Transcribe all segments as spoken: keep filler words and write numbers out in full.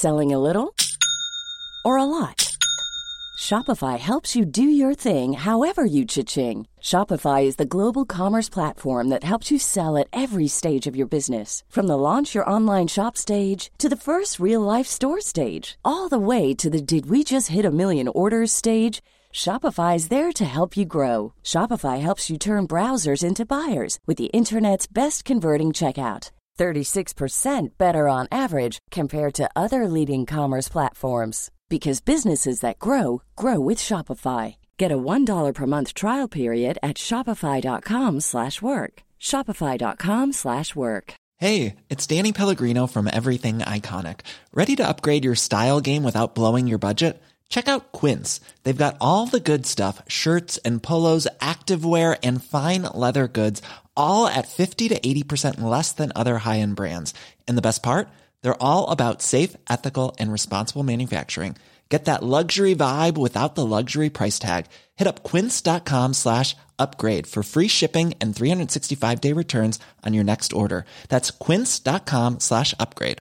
Selling a little or a lot? Shopify helps you do your thing however you cha-ching. Shopify is the global commerce platform that helps you sell at every stage of your business. From the launch your online shop stage to the first real-life store stage, all the way to the did we just hit a million orders stage. Shopify is there to help you grow. Shopify helps you turn browsers into buyers with the internet's best converting checkout. thirty-six percent better on average compared to other leading commerce platforms. Because businesses that grow, grow with Shopify. Get a one dollar per month trial period at shopify.com slash work. Shopify.com slash work. Hey, it's Danny Pellegrino from Everything Iconic. Ready to upgrade your style game without blowing your budget? Check out Quince. They've got all the good stuff, shirts and polos, activewear, and fine leather goods, all at fifty to eighty percent less than other high-end brands. And the best part? They're all about safe, ethical, and responsible manufacturing. Get that luxury vibe without the luxury price tag. Hit up quince.com slash upgrade for free shipping and three sixty-five day returns on your next order. That's quince.com slash upgrade.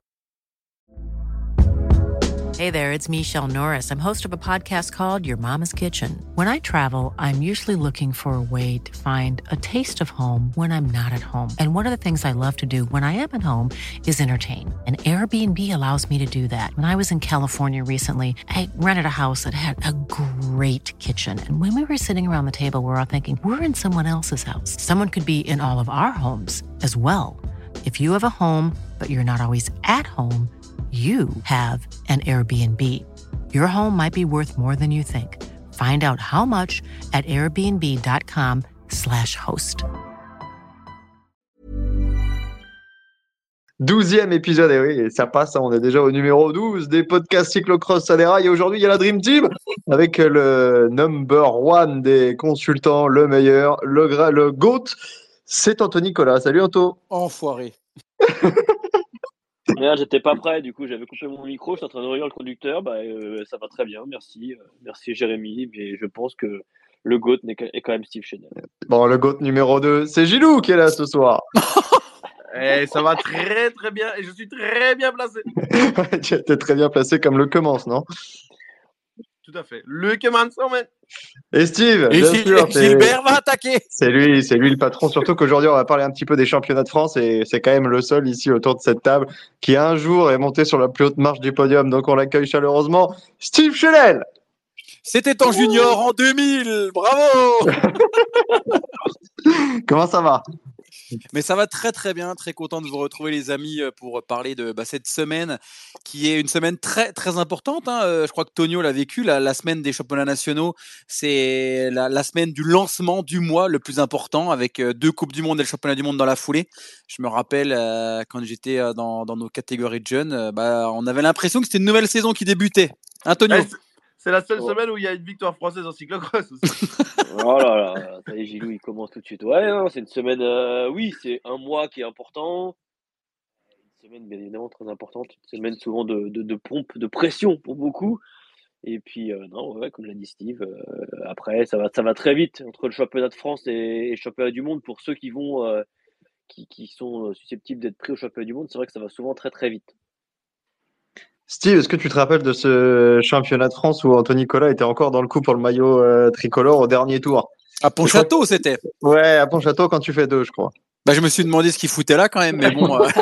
Hey there, it's Michelle Norris. I'm host of a podcast called Your Mama's Kitchen. When I travel, I'm usually looking for a way to find a taste of home when I'm not at home. And one of the things I love to do when I am at home is entertain. And Airbnb allows me to do that. When I was in California recently, I rented a house that had a great kitchen. And when we were sitting around the table, we were all thinking, we're in someone else's house. Someone could be in all of our homes as well. If you have a home, but you're not always at home, you have an Airbnb. Your home might be worth more than you think. Find out how much at airbnb.com slash host. douzième épisode, et oui, ça passe, on est déjà au numéro douze des podcasts Cyclocross à des rails. Et aujourd'hui, il y a la Dream Team avec le number one des consultants, le meilleur, le, gra- le GOAT, c'est Anthony Nicolas. Salut Anto. Enfoiré. Merde, j'étais pas prêt, du coup j'avais coupé mon micro, j'étais en train de regarder le conducteur, bah, euh, ça va très bien, merci, euh, merci Jérémy, mais je pense que le GOAT n'est qu- est quand même Steve Chenel. Bon, le GOAT numéro deux, c'est Gilou qui est là ce soir. Eh, ça va très très bien et je suis très bien placé. Tu étais très bien placé comme le commence, non? Tout à fait. Le Manson, man. Et Steve, Et bien Gil- sûr, c'est- Gilbert va attaquer. C'est lui, c'est lui le patron. Surtout qu'aujourd'hui, on va parler un petit peu des championnats de France et c'est quand même le seul ici autour de cette table qui un jour est monté sur la plus haute marche du podium. Donc on l'accueille chaleureusement, Steve Chenel. C'était en junior en deux mille. Bravo. Comment ça va? Mais ça va très très bien, très content de vous retrouver les amis euh, pour parler de bah, cette semaine qui est une semaine très très importante. Hein. Euh, je crois que Tonio l'a vécu, la, la semaine des championnats nationaux, c'est la, la semaine du lancement du mois le plus important avec euh, deux Coupes du Monde et le championnat du monde dans la foulée. Je me rappelle euh, quand j'étais euh, dans, dans nos catégories de jeunes, euh, bah, on avait l'impression que c'était une nouvelle saison qui débutait. Hein, Tonio? Ouais, c'est- c'est la seule Oh. semaine où il y a une victoire française en cyclocross aussi. Oh là là, ça y est, Gilou, il commence tout de suite. Ouais, non, c'est une semaine, euh, oui, c'est un mois qui est important, une semaine bien évidemment très importante, une semaine souvent de, de, de pompe, de pression pour beaucoup. Et puis, euh, non, ouais, comme l'a dit Steve, euh, après, ça va, ça va très vite entre le championnat de France et, et le championnat du monde. Pour ceux qui vont, euh, qui, qui sont susceptibles d'être pris au championnat du monde, c'est vrai que ça va souvent très très vite. Steve, est-ce que tu te rappelles de ce championnat de France où Anthony Nicolas était encore dans le coup pour le maillot euh, tricolore au dernier tour? À Pontchâteau, c'était. Ouais, à Pontchâteau quand tu fais deux, je crois. Bah, je me suis demandé ce qu'il foutait là quand même, mais bon, euh,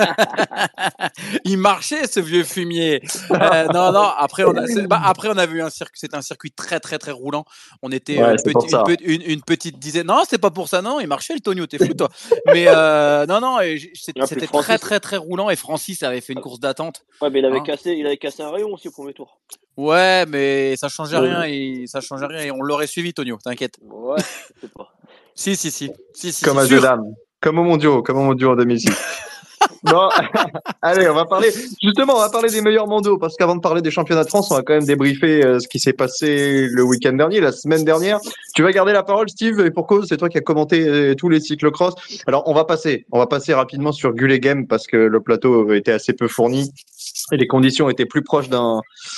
il marchait ce vieux fumier. Euh, non, non. Après, on a, c'est- bah, après on a vu un circuit. C'était un circuit très, très, très roulant. On était Ouais, euh, une, c'est pour petite, ça. une, pe- une- une petite dizaine. Non, c'est pas pour ça. Non, il marchait le Tonio. T'es fou toi. Mais euh, non, non. et j- c'est- Ah, puis C'était Francis- très, très, très roulant. Et Francis avait fait une course d'attente. Ouais, mais il avait Hein. cassé, il avait cassé un rayon aussi au premier tour. Ouais, mais ça changeait Ouais. rien. Et ça changeait rien. Et on l'aurait suivi, Tonio. T'inquiète. Ouais, je sais pas. Si, si, si, si, si. Comme si, à sûr. deux dames. Comme au mondiaux, comme au mondiaux en deux mille six. Bon, allez, on va parler, justement, on va parler des meilleurs mondiaux, parce qu'avant de parler des championnats de France, on va quand même débriefer euh, ce qui s'est passé le week-end dernier, la semaine dernière. Tu vas garder la parole, Steve, et pour cause, c'est toi qui as commenté euh, tous les cyclocross. Alors, on va passer, on va passer rapidement sur Gullet Game, parce que le plateau était assez peu fourni, et les conditions étaient plus proches d'un,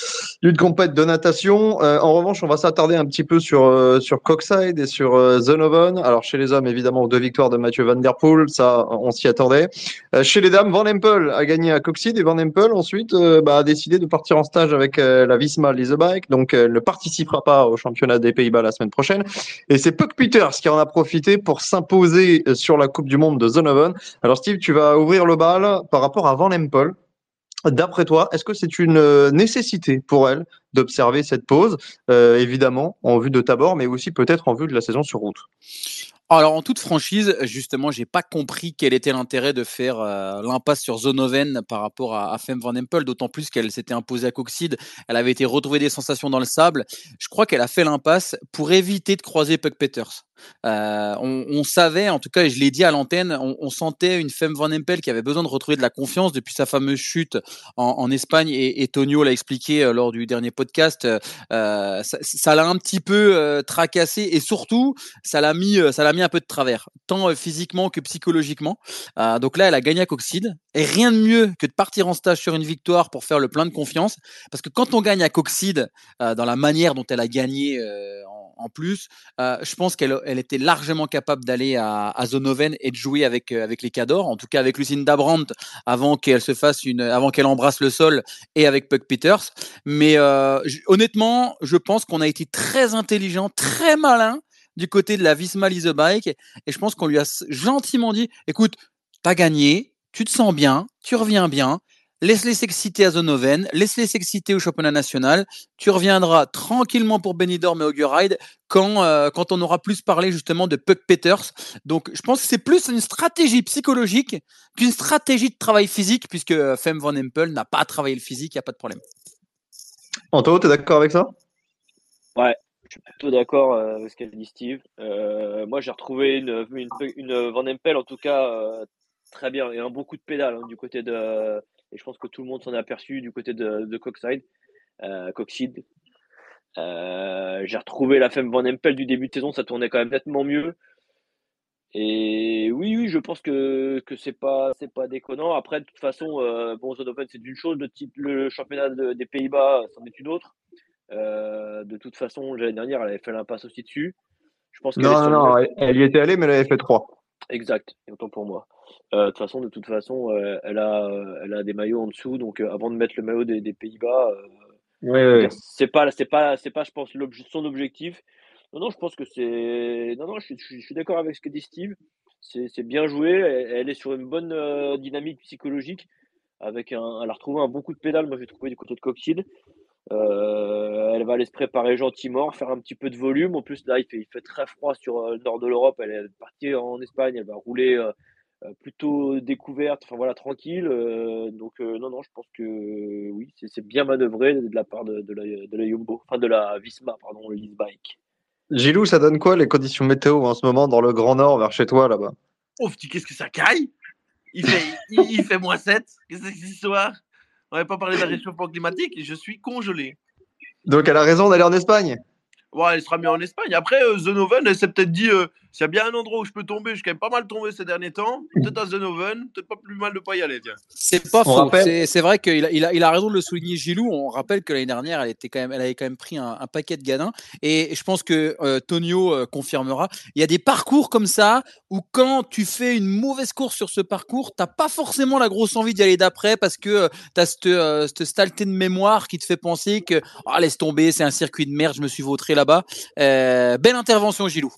Une compète de natation. Euh, en revanche, on va s'attarder un petit peu sur, euh, sur Coxside et sur euh, Zonovan. Alors, chez les hommes, évidemment, deux victoires de Mathieu Van Der Poel. Ça, on s'y attendait. Euh, chez les dames, Van Empel a gagné à Coxside et Van Empel, ensuite, euh, bah, a décidé de partir en stage avec euh, la Visma Lease Bike. Donc, elle ne participera pas au championnat des Pays-Bas la semaine prochaine. Et c'est Puck Peters qui en a profité pour s'imposer sur la Coupe du Monde de Zonovan. Alors, Steve, tu vas ouvrir le bal par rapport à Van Empel. D'après toi, est-ce que c'est une euh, nécessité pour elle d'observer cette pause, euh, évidemment en vue de Tabor, mais aussi peut-être en vue de la saison sur route? Alors en toute franchise, justement, j'ai pas compris quel était l'intérêt de faire euh, l'impasse sur Zonoven par rapport à, à Fem Van Empel, d'autant plus qu'elle s'était imposée à Coxide, elle avait été retrouvée des sensations dans le sable. Je crois qu'elle a fait l'impasse pour éviter de croiser Puck Peters. Euh, on, on savait, en tout cas, et je l'ai dit à l'antenne, on, on sentait une Fem Van Empel qui avait besoin de retrouver de la confiance depuis sa fameuse chute en, en Espagne, et, et Tonio l'a expliqué euh, lors du dernier podcast. Euh, ça, ça l'a un petit peu euh, tracassé, et surtout, ça l'a mis, ça l'a mis un peu de travers, tant euh, physiquement que psychologiquement. Euh, donc là, elle a gagné à Coxide, et rien de mieux que de partir en stage sur une victoire pour faire le plein de confiance, parce que quand on gagne à Coxide, euh, dans la manière dont elle a gagné euh, en, en plus, euh, je pense qu'elle elle était largement capable d'aller à, à Zonoven et de jouer avec euh, avec les Cadors, en tout cas avec Lucinda Brandt avant qu'elle se fasse une, avant qu'elle embrasse le sol, et avec Puck Peters. Mais euh, j- honnêtement, je pense qu'on a été très intelligent, très malin du côté de la Visma Lease Bike, et je pense qu'on lui a gentiment dit, écoute, t'as gagné, tu te sens bien, tu reviens bien, laisse-les s'exciter à Zonoven, laisse-les s'exciter au championnat national, tu reviendras tranquillement pour Benidorm et Hoggeride quand, euh, quand on aura plus parlé justement de Puck Peters. Donc je pense que c'est plus une stratégie psychologique qu'une stratégie de travail physique, puisque Fem Van Empel n'a pas travaillé le physique, il n'y a pas de problème. Anto, t'es d'accord avec ça? Ouais, je suis plutôt d'accord euh, avec ce qu'a dit Steve. Euh, moi, j'ai retrouvé une, une, une Van Empel, en tout cas, euh, très bien, et un bon coup de pédale hein, du côté de. Et je pense que tout le monde s'en est aperçu du côté de, de Coxside, euh, Coxide. Euh, j'ai retrouvé la Femme Van Empel du début de saison, ça tournait quand même nettement mieux. Et oui, oui, je pense que, que c'est pas, c'est pas déconnant. Après, de toute façon, euh, bon, Zonoven, c'est une chose, le, type, le championnat de- des Pays-Bas, c'en est une autre. Euh, de toute façon, l'année dernière, elle avait fait l'impasse aussi dessus. Je pense qu'elle est Non, non, sur une non, bonne. elle, elle y était allée, mais elle avait fait trois. Exact, et autant pour moi. Euh, de toute façon, de toute façon, euh, elle a, euh, elle a des maillots en dessous, donc euh, avant de mettre le maillot des, des Pays-Bas, euh, Oui, je veux oui. dire, c'est pas, c'est pas, c'est pas, je pense, l'obje- son objectif. Non, non, je pense que c'est, non, non, je suis, je suis, je suis d'accord avec ce que dit Steve. C'est, c'est bien joué. Elle, elle est sur une bonne euh, dynamique psychologique. Avec un, elle a retrouvé un bon coup de pédale. Moi, j'ai trouvé du côté de Coxide. Euh, elle va aller se préparer gentiment, faire un petit peu de volume. En plus, là, il fait, il fait très froid sur euh, le nord de l'Europe. Elle est partie en Espagne. Elle va rouler euh, euh, plutôt découverte. Enfin voilà, tranquille. Euh, donc euh, non, non, je pense que euh, oui, c'est c'est bien manœuvré de la part de, de la, de la Jumbo, enfin de la Visma, pardon, le Lease Bike. Gilou, ça donne quoi les conditions météo en ce moment dans le Grand Nord vers chez toi là-bas? Oh, petit, qu'est-ce que ça caille? Il fait, il, il fait moins sept. Qu'est-ce que c'est que cette histoire? On n'avait pas parlé d'un réchauffement climatique et je suis congelé. Donc elle a raison d'aller en Espagne. Ouais, elle sera mieux en Espagne. Après, euh, Zonoven, elle s'est peut-être dit euh, s'il y a bien un endroit où je peux tomber, je suis quand même pas mal tombé ces derniers temps. Peut-être à Zonoven, peut-être pas plus mal de pas y aller, tiens. C'est pas On faux. rappelle. C'est, c'est vrai qu'il a, il a, il a raison de le souligner, Gilou. On rappelle que l'année dernière, elle était quand même, elle avait quand même pris un, un paquet de gadins. Et je pense que euh, Tonio euh, confirmera. Il y a des parcours comme ça où quand tu fais une mauvaise course sur ce parcours, t'as pas forcément la grosse envie d'y aller d'après, parce que euh, t'as cette, euh, cette saleté de mémoire qui te fait penser que ah, laisse tomber, c'est un circuit de merde, je me suis vautré là-bas. Euh, belle intervention, Gilou.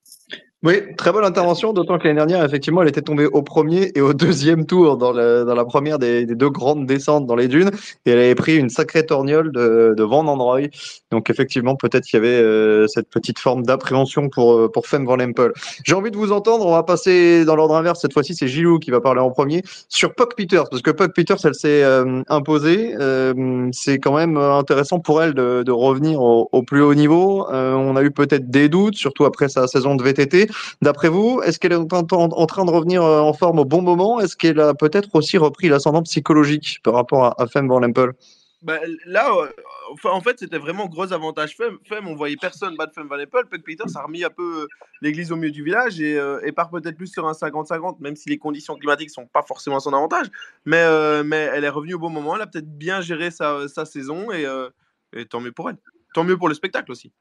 Oui, très bonne intervention, d'autant que l'année dernière, effectivement, elle était tombée au premier et au deuxième tour dans, le, dans la première des, des deux grandes descentes dans les dunes, et elle avait pris une sacrée torgnole de, de Van Androoy. Donc effectivement, peut-être qu'il y avait euh, cette petite forme d'appréhension pour, euh, pour Fem Van Empel. J'ai envie de vous entendre, on va passer dans l'ordre inverse, cette fois-ci c'est Gilou qui va parler en premier, sur Puck Peters, parce que Puck Peters, elle s'est euh, imposée, euh, c'est quand même intéressant pour elle de, de revenir au, au plus haut niveau. Euh, on a eu peut-être des doutes, surtout après sa saison de V T T. D'après vous, est-ce qu'elle est en, en, en train de revenir en forme au bon moment? Est-ce qu'elle a peut-être aussi repris l'ascendant psychologique par rapport à, à Fem Van Empel? Bah, là, euh, enfin, en fait, c'était vraiment gros avantage Fem. Fem, on voyait personne battre Fem Van Empel. Puck Peters a remis un peu euh, l'église au milieu du village et, euh, et part peut-être plus sur un cinquante cinquante, même si les conditions climatiques sont pas forcément à son avantage. Mais, euh, mais elle est revenue au bon moment. Elle a peut-être bien géré sa, sa saison et, euh, Et tant mieux pour elle. Tant mieux pour le spectacle aussi.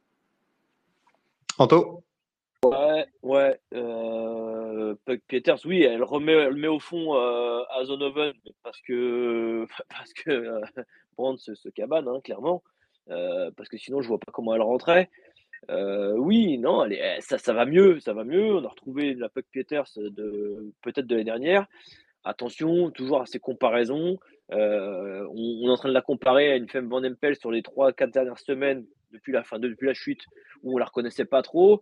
Anto? Ouais, ouais. Euh, Puck Peters, oui, elle remet, elle met au fond euh, à Zonovan parce que parce que euh, Brandt se, se cabane, hein, clairement. Euh, parce que sinon, je vois pas comment elle rentrait. Euh, oui, non, elle est- ça, ça va mieux, ça va mieux. On a retrouvé la Puck Peters de peut-être de l'année dernière. Attention, toujours à ces comparaisons. Euh, on, on est en train de la comparer à une Femme Van Empel sur les trois, quatre dernières semaines depuis la fin, de, depuis la chute où on la reconnaissait pas trop.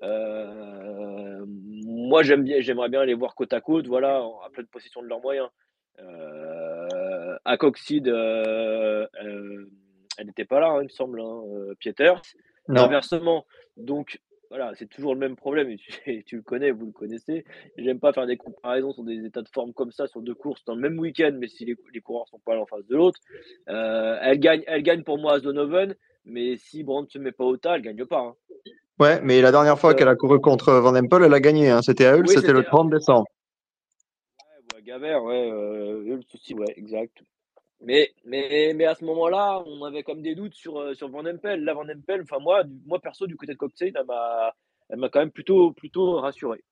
Euh, moi, j'aime bien, j'aimerais bien les voir côte à côte, voilà, à pleine possession de leurs moyens. Euh, à Coxide, euh, euh, elle n'était pas là, hein, il me semble, hein, euh, Pieters. Et Non. inversement, donc voilà, c'est toujours le même problème. Et tu, tu le connais, vous le connaissez. J'aime pas faire des comparaisons sur des états de forme comme ça, sur deux courses dans le même week-end, mais si les, les coureurs sont pas l'un en face de l'autre. Euh, elle, gagne, elle gagne pour moi à Zonoven, mais si Brandt ne se met pas au tas, elle gagne pas. Hein. Ouais, mais la dernière fois Euh, qu'elle a couru contre Van Empel, elle a gagné. Hein. C'était à Hull, oui, c'était le c'était. trente décembre. Ouais, ouais, Gavert, ouais, euh, le souci, ouais, exact. Mais, mais, mais à ce moment-là, on avait comme des doutes sur, euh, sur Van Empel. Là, Van Empel, enfin, moi, du- moi, perso, du côté de Coxade, elle m'a, elle m'a quand même plutôt, plutôt rassuré.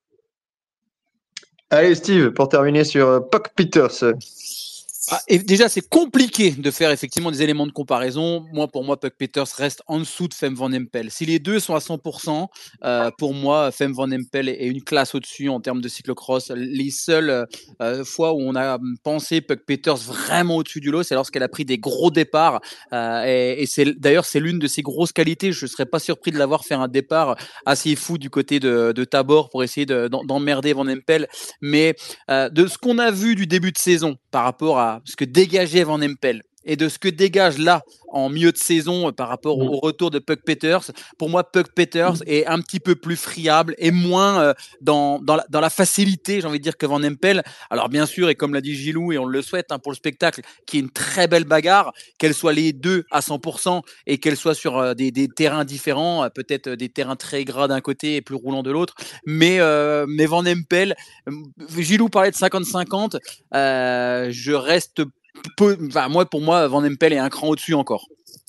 Allez, Steve, pour terminer sur euh, Puck Peters. Ah, et déjà, c'est compliqué de faire effectivement des éléments de comparaison. Moi, pour moi, Puck Peters reste en dessous de Femme Van Empel. Si les deux sont à cent pour cent, euh, pour moi, Femme Van Empel est une classe au-dessus en termes de cyclocross. Les seules euh, fois où on a pensé Puck Peters vraiment au-dessus du lot, c'est lorsqu'elle a pris des gros départs. Euh, et, et c'est d'ailleurs, c'est l'une de ses grosses qualités. Je ne serais pas surpris de l'avoir fait un départ assez fou du côté de, de Tabor pour essayer de, d'emmerder Van Empel. Mais euh, de ce qu'on a vu du début de saison par rapport à ce que dégageait Van Empel et de ce que dégage là en milieu de saison par rapport au, au retour de Puck Peters, pour moi Puck Peters est un petit peu plus friable et moins euh, dans, dans, la, dans la facilité, j'ai envie de dire, que Van Empel. Alors bien sûr, et comme l'a dit Gilou, et on le souhaite hein, pour le spectacle, qui est une très belle bagarre, qu'elle soit les deux à cent pour cent et qu'elle soit sur euh, des, des terrains différents, euh, peut-être des terrains très gras d'un côté et plus roulants de l'autre, mais, euh, mais Van Empel, euh, Gilou parlait de cinquante cinquante, euh, je reste peu, enfin, moi, pour moi, Van Empel est un cran au-dessus encore.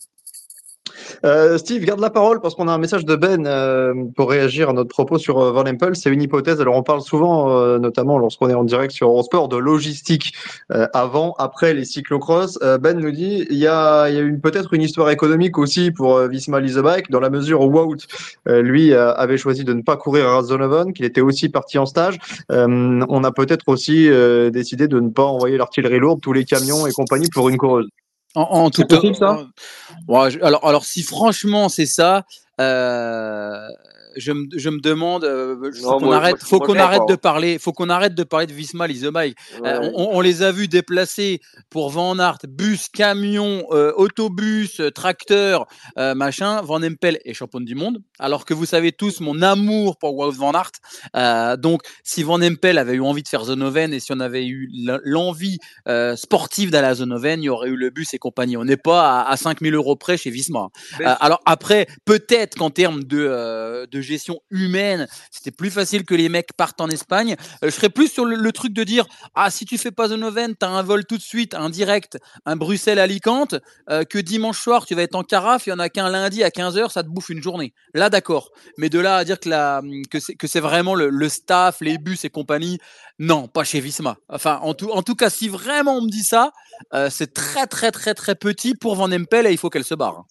Euh, Steve, garde la parole parce qu'on a un message de Ben euh, pour réagir à notre propos sur euh, Van Empel. C'est une hypothèse. Alors, on parle souvent, euh, notamment lorsqu'on est en direct sur Eurosport, de logistique euh, avant, après les cyclocross. Euh, Ben nous dit il y a, il y a une, peut-être une histoire économique aussi pour euh, Visma Leasebike, dans la mesure où Wout, euh, lui, euh, avait choisi de ne pas courir à Zonovan, qu'il était aussi parti en stage. Euh, on a peut-être aussi euh, décidé de ne pas envoyer l'artillerie lourde, tous les camions et compagnie pour une coureuse. En, en C'est tout possible, ça? Ouais, je- alors, alors, si franchement c'est ça, euh, je me, je me demande, euh, faut Non, qu'on moi, moi, arrête, je- faut moi, je qu'on crois arrête de pas. parler, faut qu'on arrête de parler de Visma Leasebike. Hein. Euh, Ouais. on, on les a vus déplacer pour Van Aert, bus, camion, euh, autobus, euh, tracteur, euh, machin. Van Empel est championne du monde, alors que vous savez tous mon amour pour Wout Van Aert. Euh, donc, si Van Empel avait eu envie de faire Zonoven et si on avait eu l'envie euh, sportive d'aller à Zonoven, il y aurait eu le bus et compagnie. On n'est pas à, à cinq mille euros près chez Visma. Mais Euh, alors après, peut-être qu'en termes de, euh, de gestion humaine, c'était plus facile que les mecs partent en Espagne. Euh, je serais plus sur le, le truc de dire, ah, si tu fais pas Zonoven, t'as un vol tout de suite, un direct, un Bruxelles-Alicante, euh, que dimanche soir, tu vas être en carafe, il y en a qu'un lundi à quinze heures, ça te bouffe une journée. Là, d'accord. Mais de là à dire que, la, que, c'est, que c'est vraiment le, le staff, les bus et compagnie, non, pas chez Visma. Enfin, en tout, en tout cas, si vraiment on me dit ça, euh, c'est très, très, très, très petit pour Van Empel et il faut qu'elle se barre.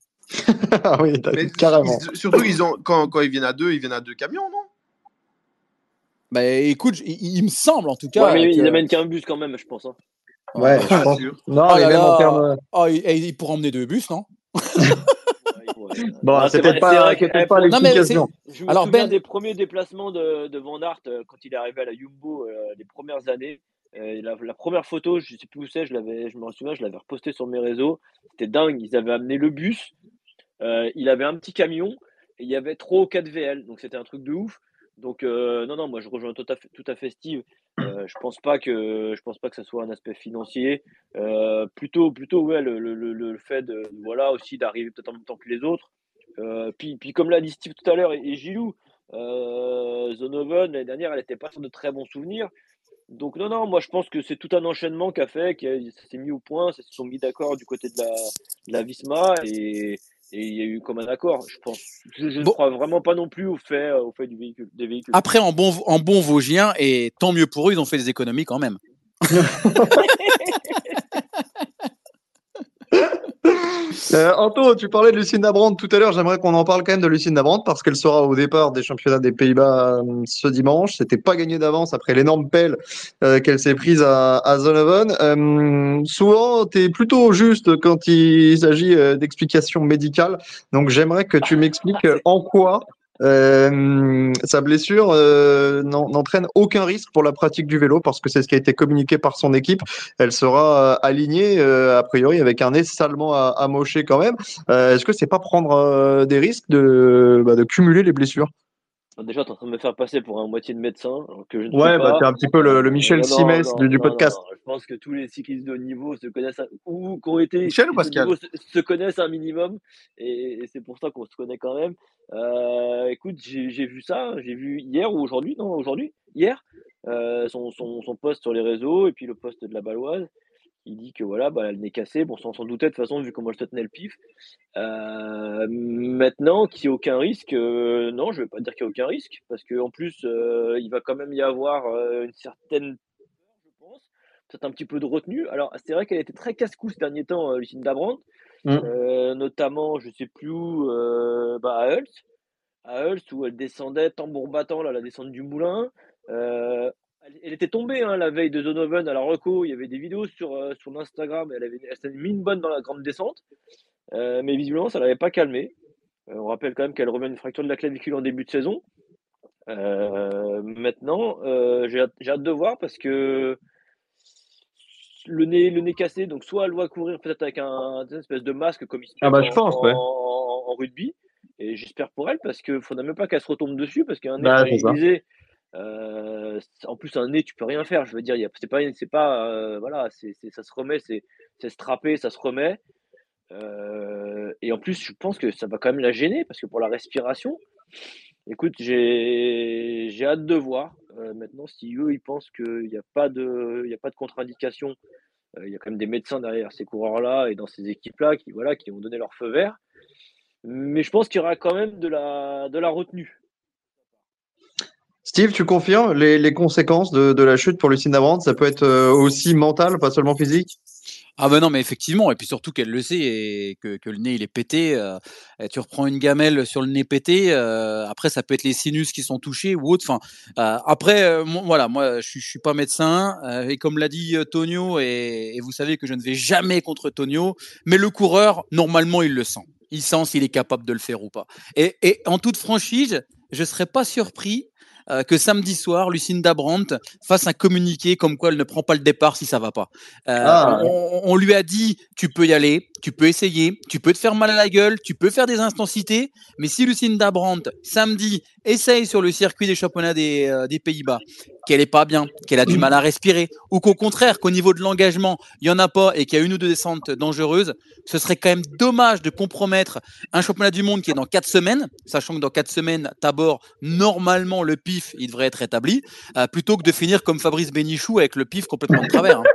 Ah oui, Mais carrément. ils- surtout, ils ont, quand, quand ils viennent à deux, ils viennent à deux camions, non? Bah écoute, il, il me semble en tout Ouais, cas mais que. ils amènent qu'un bus quand même, je pense. Hein. Ouais, Oh, je Pas pense. sûr. Non, oh mais là même en là, termes. oh, il, il pourrait emmener deux bus, non? Ouais, ouais. Bon, Non, c'est c'est peut-être vrai, c'est pas, vrai c'est que peut-être eh, pas pour- Non mais c'est. l'explication. je me Alors souviens Ben, des premiers déplacements de, de Van Aert euh, quand il est arrivé à la Jumbo euh, les premières années. Euh, la, la première photo, je sais plus où c'est, je l'avais, je me souviens, je l'avais reposté sur mes réseaux. C'était dingue. Ils avaient amené le bus, euh, il avait un petit camion et il y avait trois ou quatre V L. Donc c'était un truc de ouf. Donc euh, non, non, moi je rejoins tout à fait, tout à fait Steve. Euh, je pense pas que je pense pas que ça soit un aspect financier. Euh, plutôt, plutôt ouais, le, le, le, le fait de voilà aussi d'arriver peut-être en même temps que les autres. Euh, puis, puis comme l'a dit Steve tout à l'heure et, et Gilou, euh, Zonovan l'année dernière, elle n'était pas sur de très bons souvenirs. Donc non, non, moi je pense que c'est tout un enchaînement qu'a fait, qui a, ça s'est mis au point, ça se sont mis d'accord du côté de la, de la Visma et et il y a eu comme un accord. Je pense, je, je ne Bon, crois vraiment pas non plus au fait, au fait du véhicule, des véhicules. après, en bon, en bon Vosgien, et tant mieux pour eux, ils ont fait des économies quand même. Euh, Anto, tu parlais de Lucinda Brandt tout à l'heure. J'aimerais qu'on en parle quand même de Lucinda Brandt parce qu'elle sera au départ des championnats des Pays-Bas euh, ce dimanche. C'était pas gagné d'avance après l'énorme pelle euh, qu'elle s'est prise à, à Zonhoven. Euh, souvent, tu es plutôt juste quand il s'agit euh, d'explications médicales. Donc, j'aimerais que tu m'expliques euh, en quoi euh, sa blessure euh, n'en- n'entraîne aucun risque pour la pratique du vélo parce que c'est ce qui a été communiqué par son équipe. Elle sera euh, alignée, euh, a priori, avec un nez salement à- amoché quand même. Euh, est-ce que c'est pas prendre euh, des risques de, bah, de cumuler les blessures? Déjà, tu es en train de me faire passer pour un moitié de médecin, alors que je ne suis Ouais, bah, t'es pas. un petit peu le, Euh, le Michel non, non, Simès du, non, du non, non, podcast. non. Je pense que tous les cyclistes de haut niveau se connaissent, un- ou qui ont été Michel ou cyclistes de haut Pascal? niveau se, se connaissent un minimum, et, et c'est pour ça qu'on se connaît quand même. Euh, écoute, j'ai j'ai vu ça, j'ai vu hier ou aujourd'hui, non, aujourd'hui, hier, euh, son, son, son post sur les réseaux, et puis le post de la Baloise. Il dit que voilà, bah, le nez cassé, bon, sans s'en douter de toute façon, vu comment je te tenais le pif. Euh, maintenant, qu'il n'y ait aucun risque, euh, non, je ne vais pas dire qu'il n'y a aucun risque, parce qu'en plus, euh, il va quand même y avoir euh, une certaine, je pense, peut-être un petit peu de retenue. Alors, c'est vrai qu'elle était très casse-cou ces derniers temps, euh, Lucinda Brandt, Mm. euh, notamment, je ne sais plus où, euh, bah, à Hulst, à Hulst, où elle descendait tambour battant, là, la descente du moulin. Euh, elle, elle était tombée hein, la veille de Zonhoven à la reco. Il y avait des vidéos sur, euh, sur Instagram. Elle avait elle s'était mis une bonne dans la grande descente. Euh, mais visiblement, ça ne l'avait pas calmée. Euh, on rappelle quand même qu'elle revient d'une fracture de la clavicule en début de saison. Euh, maintenant, euh, j'ai hâte, j'ai hâte de voir parce que le nez, le nez cassé, donc soit elle doit courir peut-être avec un, une espèce de masque comme ils se Ah mettent bah je en, pense, ouais. en, en rugby. Et j'espère pour elle parce qu'il ne faudrait même pas qu'elle se retombe dessus parce qu'un nez Bah c'est ça. fragilisé, euh, en plus un nez tu peux rien faire. Je veux dire, y a, c'est pas, c'est pas, euh, voilà, c'est, c'est, ça se remet, c'est, c'est strappé, ça se remet. Euh, et en plus, je pense que ça va quand même la gêner parce que pour la respiration, écoute, j'ai, j'ai hâte de voir. Euh, maintenant, si eux ils pensent qu'il n'y a pas de, il y a pas de contre-indication, euh, il y a quand même des médecins derrière ces coureurs-là et dans ces équipes-là qui, voilà, qui ont donné leur feu vert. Mais je pense qu'il y aura quand même de la, de la retenue. Steve, tu confirmes les, les conséquences de, de la chute pour Lucinda Brandt, ça peut être euh, aussi mental, pas seulement physique? Ah ben non, mais effectivement, et puis surtout qu'elle le sait et que, que le nez il est pété. Euh, et tu reprends une gamelle sur le nez pété. Euh, après, ça peut être les sinus qui sont touchés ou autre. Enfin, euh, après, euh, moi, voilà, moi, je, je suis pas médecin euh, et comme l'a dit euh, Tonio, et, et vous savez que je ne vais jamais contre Tonio, mais le coureur, normalement, il le sent. Il sent s'il est capable de le faire ou pas. Et, et en toute franchise, je serais pas surpris euh, que samedi soir, Lucinda Brandt fasse un communiqué comme quoi elle ne prend pas le départ si ça va pas. Euh, on, Ah, on, on lui a dit, tu peux y aller, tu peux essayer, tu peux te faire mal à la gueule, tu peux faire des intensités, mais si Lucinda Brandt, samedi, essaye sur le circuit des championnats des, euh, des Pays-Bas, qu'elle est pas bien, qu'elle a du mal à respirer, ou qu'au contraire, qu'au niveau de l'engagement, il y en a pas et qu'il y a une ou deux descentes dangereuses, ce serait quand même dommage de compromettre un championnat du monde qui est dans quatre semaines, sachant que dans quatre semaines, Tabor, normalement, le pif, il devrait être établi, euh, plutôt que de finir comme Fabrice Bénichou avec le pif complètement de travers. Hein.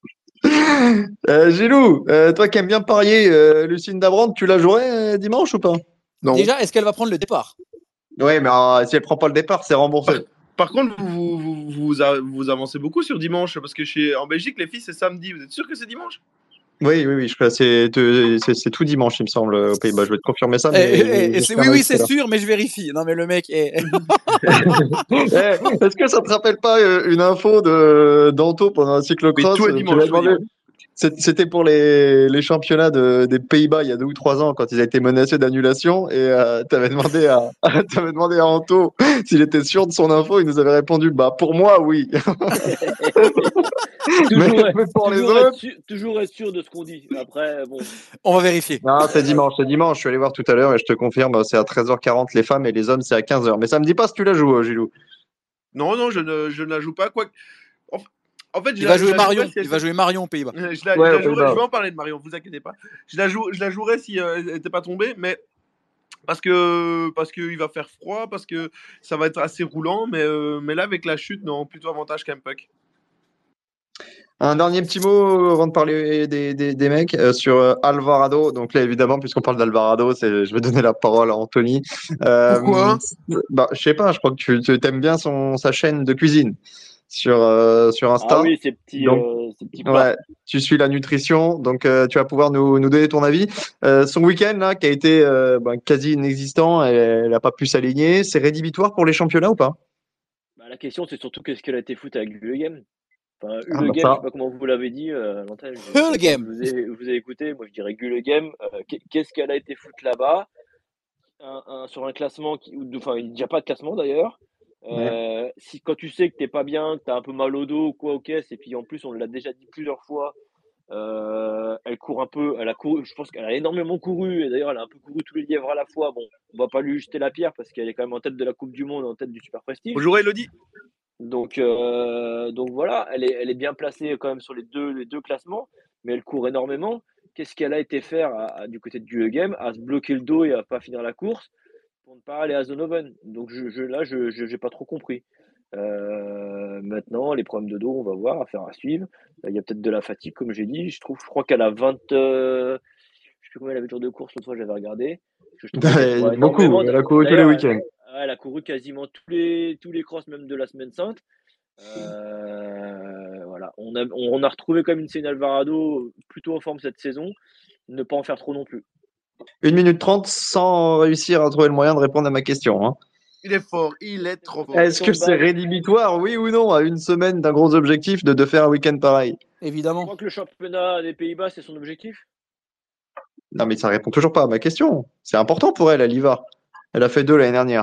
euh, Gilou, euh, toi qui aimes bien parier, euh, Lucinda Brandt, tu la jouerais euh, dimanche ou pas? Non. Déjà, est-ce qu'elle va prendre le départ? Ouais, mais euh, si elle prend pas le départ, c'est remboursé. Par contre, vous, vous, vous, a- vous avancez beaucoup sur dimanche parce que chez, en Belgique, les filles, c'est samedi. Vous êtes sûr que c'est dimanche? Oui, oui, oui, je crois que c'est c'est- c'est tout dimanche, il me semble, aux Pays-Bas. Je vais te confirmer ça, Eh, mais eh, eh, je c'est- ferai oui, un œil oui, tout à c'est l'heure. sûr, mais je vérifie. Non, mais le mec est. Eh, est-ce que ça te rappelle pas euh, une info de d'Anto pendant un Mais cyclocross? tout est Tu lui dimanche, as tout est demandé. dimanche. C'est- C'était pour les, les championnats de, des Pays-Bas il y a deux ou trois ans quand ils avaient été menacés d'annulation et euh, t'avais demandé à t'avais demandé à Anto s'il était sûr de son info. Il nous avait répondu bah pour moi oui, mais, toujours, mais pour les toujours, être autres. sûr, toujours être sûr de ce qu'on dit. Après, bon. On va vérifier. Non, c'est dimanche, c'est dimanche. Je suis allé voir tout à l'heure et je te confirme, c'est à treize heures quarante les femmes et les hommes c'est à quinze heures. Mais ça me dit pas si tu la joues, euh, Gilou. Non, non, je ne, je ne la joue pas. Quoi. En, en fait, je Il va la, je jouer la jouerais Marion. si elle Il va s'est- jouer Marion aux Pays-Bas. Je la, je la Ouais, aux jouerais- Pays-Bas. je vais en parler de Marion, vous inquiétez pas. Je la, joue, je la jouerais si euh, elle n'était pas tombée, mais parce que parce qu'il va faire froid, parce que ça va être assez roulant, mais, euh, mais là, avec la chute, non, plutôt avantage qu'un puck. Un dernier petit mot avant de parler des, des, des mecs euh, sur euh, Alvarado. Donc là, évidemment, puisqu'on parle d'Alvarado, c'est, je vais donner la parole à Anthony. Euh, Pourquoi bah, je sais pas, je crois que tu, tu aimes bien son, sa chaîne de cuisine sur, euh, sur Insta. Ah oui, ces petits, Donc, euh, ces petits plats. ouais, tu suis la nutrition, donc euh, tu vas pouvoir nous, nous donner ton avis. Euh, son week-end, là, qui a été euh, bah, quasi inexistant, elle n'a pas pu s'aligner. C'est rédhibitoire pour les championnats ou pas? Bah, la question, c'est surtout qu'est-ce qu'elle a été foot avec le game. Enfin, Ah, le bah game, je ça. sais pas comment vous l'avez dit, euh, Lantal, je, Le je- game. je vous ai, je vous ai écouté, moi je dirais le game. Euh, qu'est- qu'est-ce qu'elle a été foot là-bas? Un- un- sur un classement qui, ou- enfin, il n'y a pas de classement d'ailleurs. Ouais. Euh, si quand tu sais que t'es pas bien, que t'as un peu mal au dos ou quoi aux caisses, et puis en plus on l'a déjà dit plusieurs fois, euh, elle court un peu, elle a couru, je pense qu'elle a énormément couru, et d'ailleurs elle a un peu couru tous les lièvres à la fois. Bon, on va pas lui jeter la pierre parce qu'elle est quand même en tête de la Coupe du Monde, en tête du Super Prestige. Bonjour Elodie. Donc, euh, donc voilà, elle est, elle est bien placée quand même sur les deux, les deux classements, mais elle court énormément. Qu'est-ce qu'elle a été faire à- à- du côté de Gulegem, à se bloquer le dos et à pas finir la course pour ne pas aller à Zonoven? Donc je, je, là, je je- j'ai pas trop compris. Euh, maintenant, les problèmes de dos, on va voir, affaire à suivre. Il y a peut-être de la fatigue, comme j'ai dit. Je trouve, je crois qu'elle a vingt, euh, je sais plus combien elle avait de jours de course l'autre fois, j'avais regardé. Parce que je trouvais qu'elle courait Beaucoup, énormément. elle a couru tous les D'ailleurs, elle, week-ends. elle a couru quasiment tous les, tous les crosses, même de la semaine sainte. Euh, voilà. On a, on a retrouvé comme une Céline Alvarado plutôt en forme cette saison. Ne pas en faire trop non plus. Une minute trente sans réussir à trouver le moyen de répondre à ma question. Hein. Il est fort, il est trop fort. Est-ce que c'est rédhibitoire, oui ou non, à une semaine d'un gros objectif de, de faire un week-end pareil? Je Évidemment. crois que le championnat des Pays-Bas, c'est son objectif. Non, mais ça répond toujours pas à ma question. C'est important pour elle, elle y va. Elle a fait deux l'année dernière.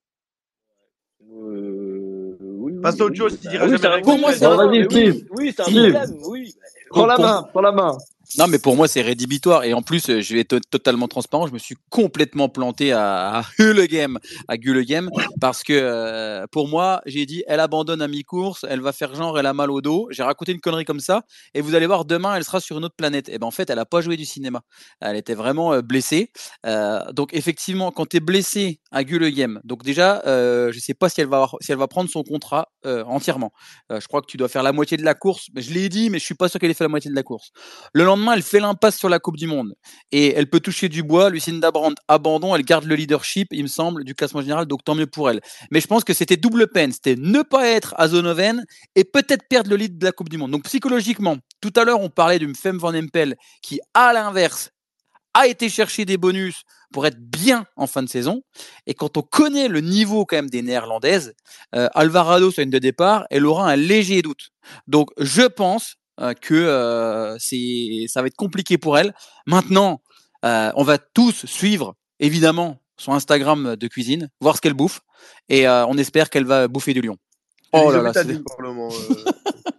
Euh, oui, oui, Passe à autre oui, chose, oui, il bah dira oui, jamais c'est un- rien. Pour moi, oui, c'est un- mais Vas-y, oui, Steve. oui, c'est un Steve. problème, oui. Prends la pour- main, prends la main. Non, mais pour moi, c'est rédhibitoire. Et en plus, euh, je vais être totalement transparent. Je me suis complètement planté à, à Gulegem, à Gulegem, parce que euh, pour moi, j'ai dit, elle abandonne à mi-course, elle va faire genre, elle a mal au dos. J'ai raconté une connerie comme ça. Et vous allez voir, demain, elle sera sur une autre planète. Et ben en fait, elle a pas joué du cinéma. Elle était vraiment euh, blessée. Euh, donc effectivement, quand tu es blessé à Gulegem, donc déjà, euh, je sais pas si elle va avoir- si elle va prendre son contrat euh, entièrement. Euh, je crois que tu dois faire la moitié de la course. Mais je l'ai dit, mais je suis pas sûr qu'elle ait fait la moitié de la course. Le lendemain, elle fait l'impasse sur la Coupe du Monde. Et elle peut toucher du bois. Lucinda Brandt, abandon. Elle garde le leadership, il me semble, du classement général. Donc, tant mieux pour elle. Mais je pense que c'était double peine. C'était ne pas être à Zonoven et peut-être perdre le lead de la Coupe du Monde. Donc, psychologiquement, tout à l'heure, on parlait d'une Femme Van Empel qui, à l'inverse, a été chercher des bonus pour être bien en fin de saison. Et quand on connaît le niveau quand même des Néerlandaises, euh, Alvarado sur une de départ, elle aura un léger doute. Donc, je pense euh, que euh, c'est, ça va être compliqué pour elle. Maintenant, euh, on va tous suivre, évidemment, son Instagram de cuisine, voir ce qu'elle bouffe, et euh, on espère qu'elle va bouffer du lion. Oh là là, t'as c'est... dit pour le moment. euh.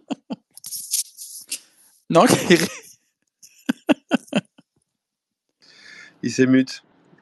Non, Il s'émute.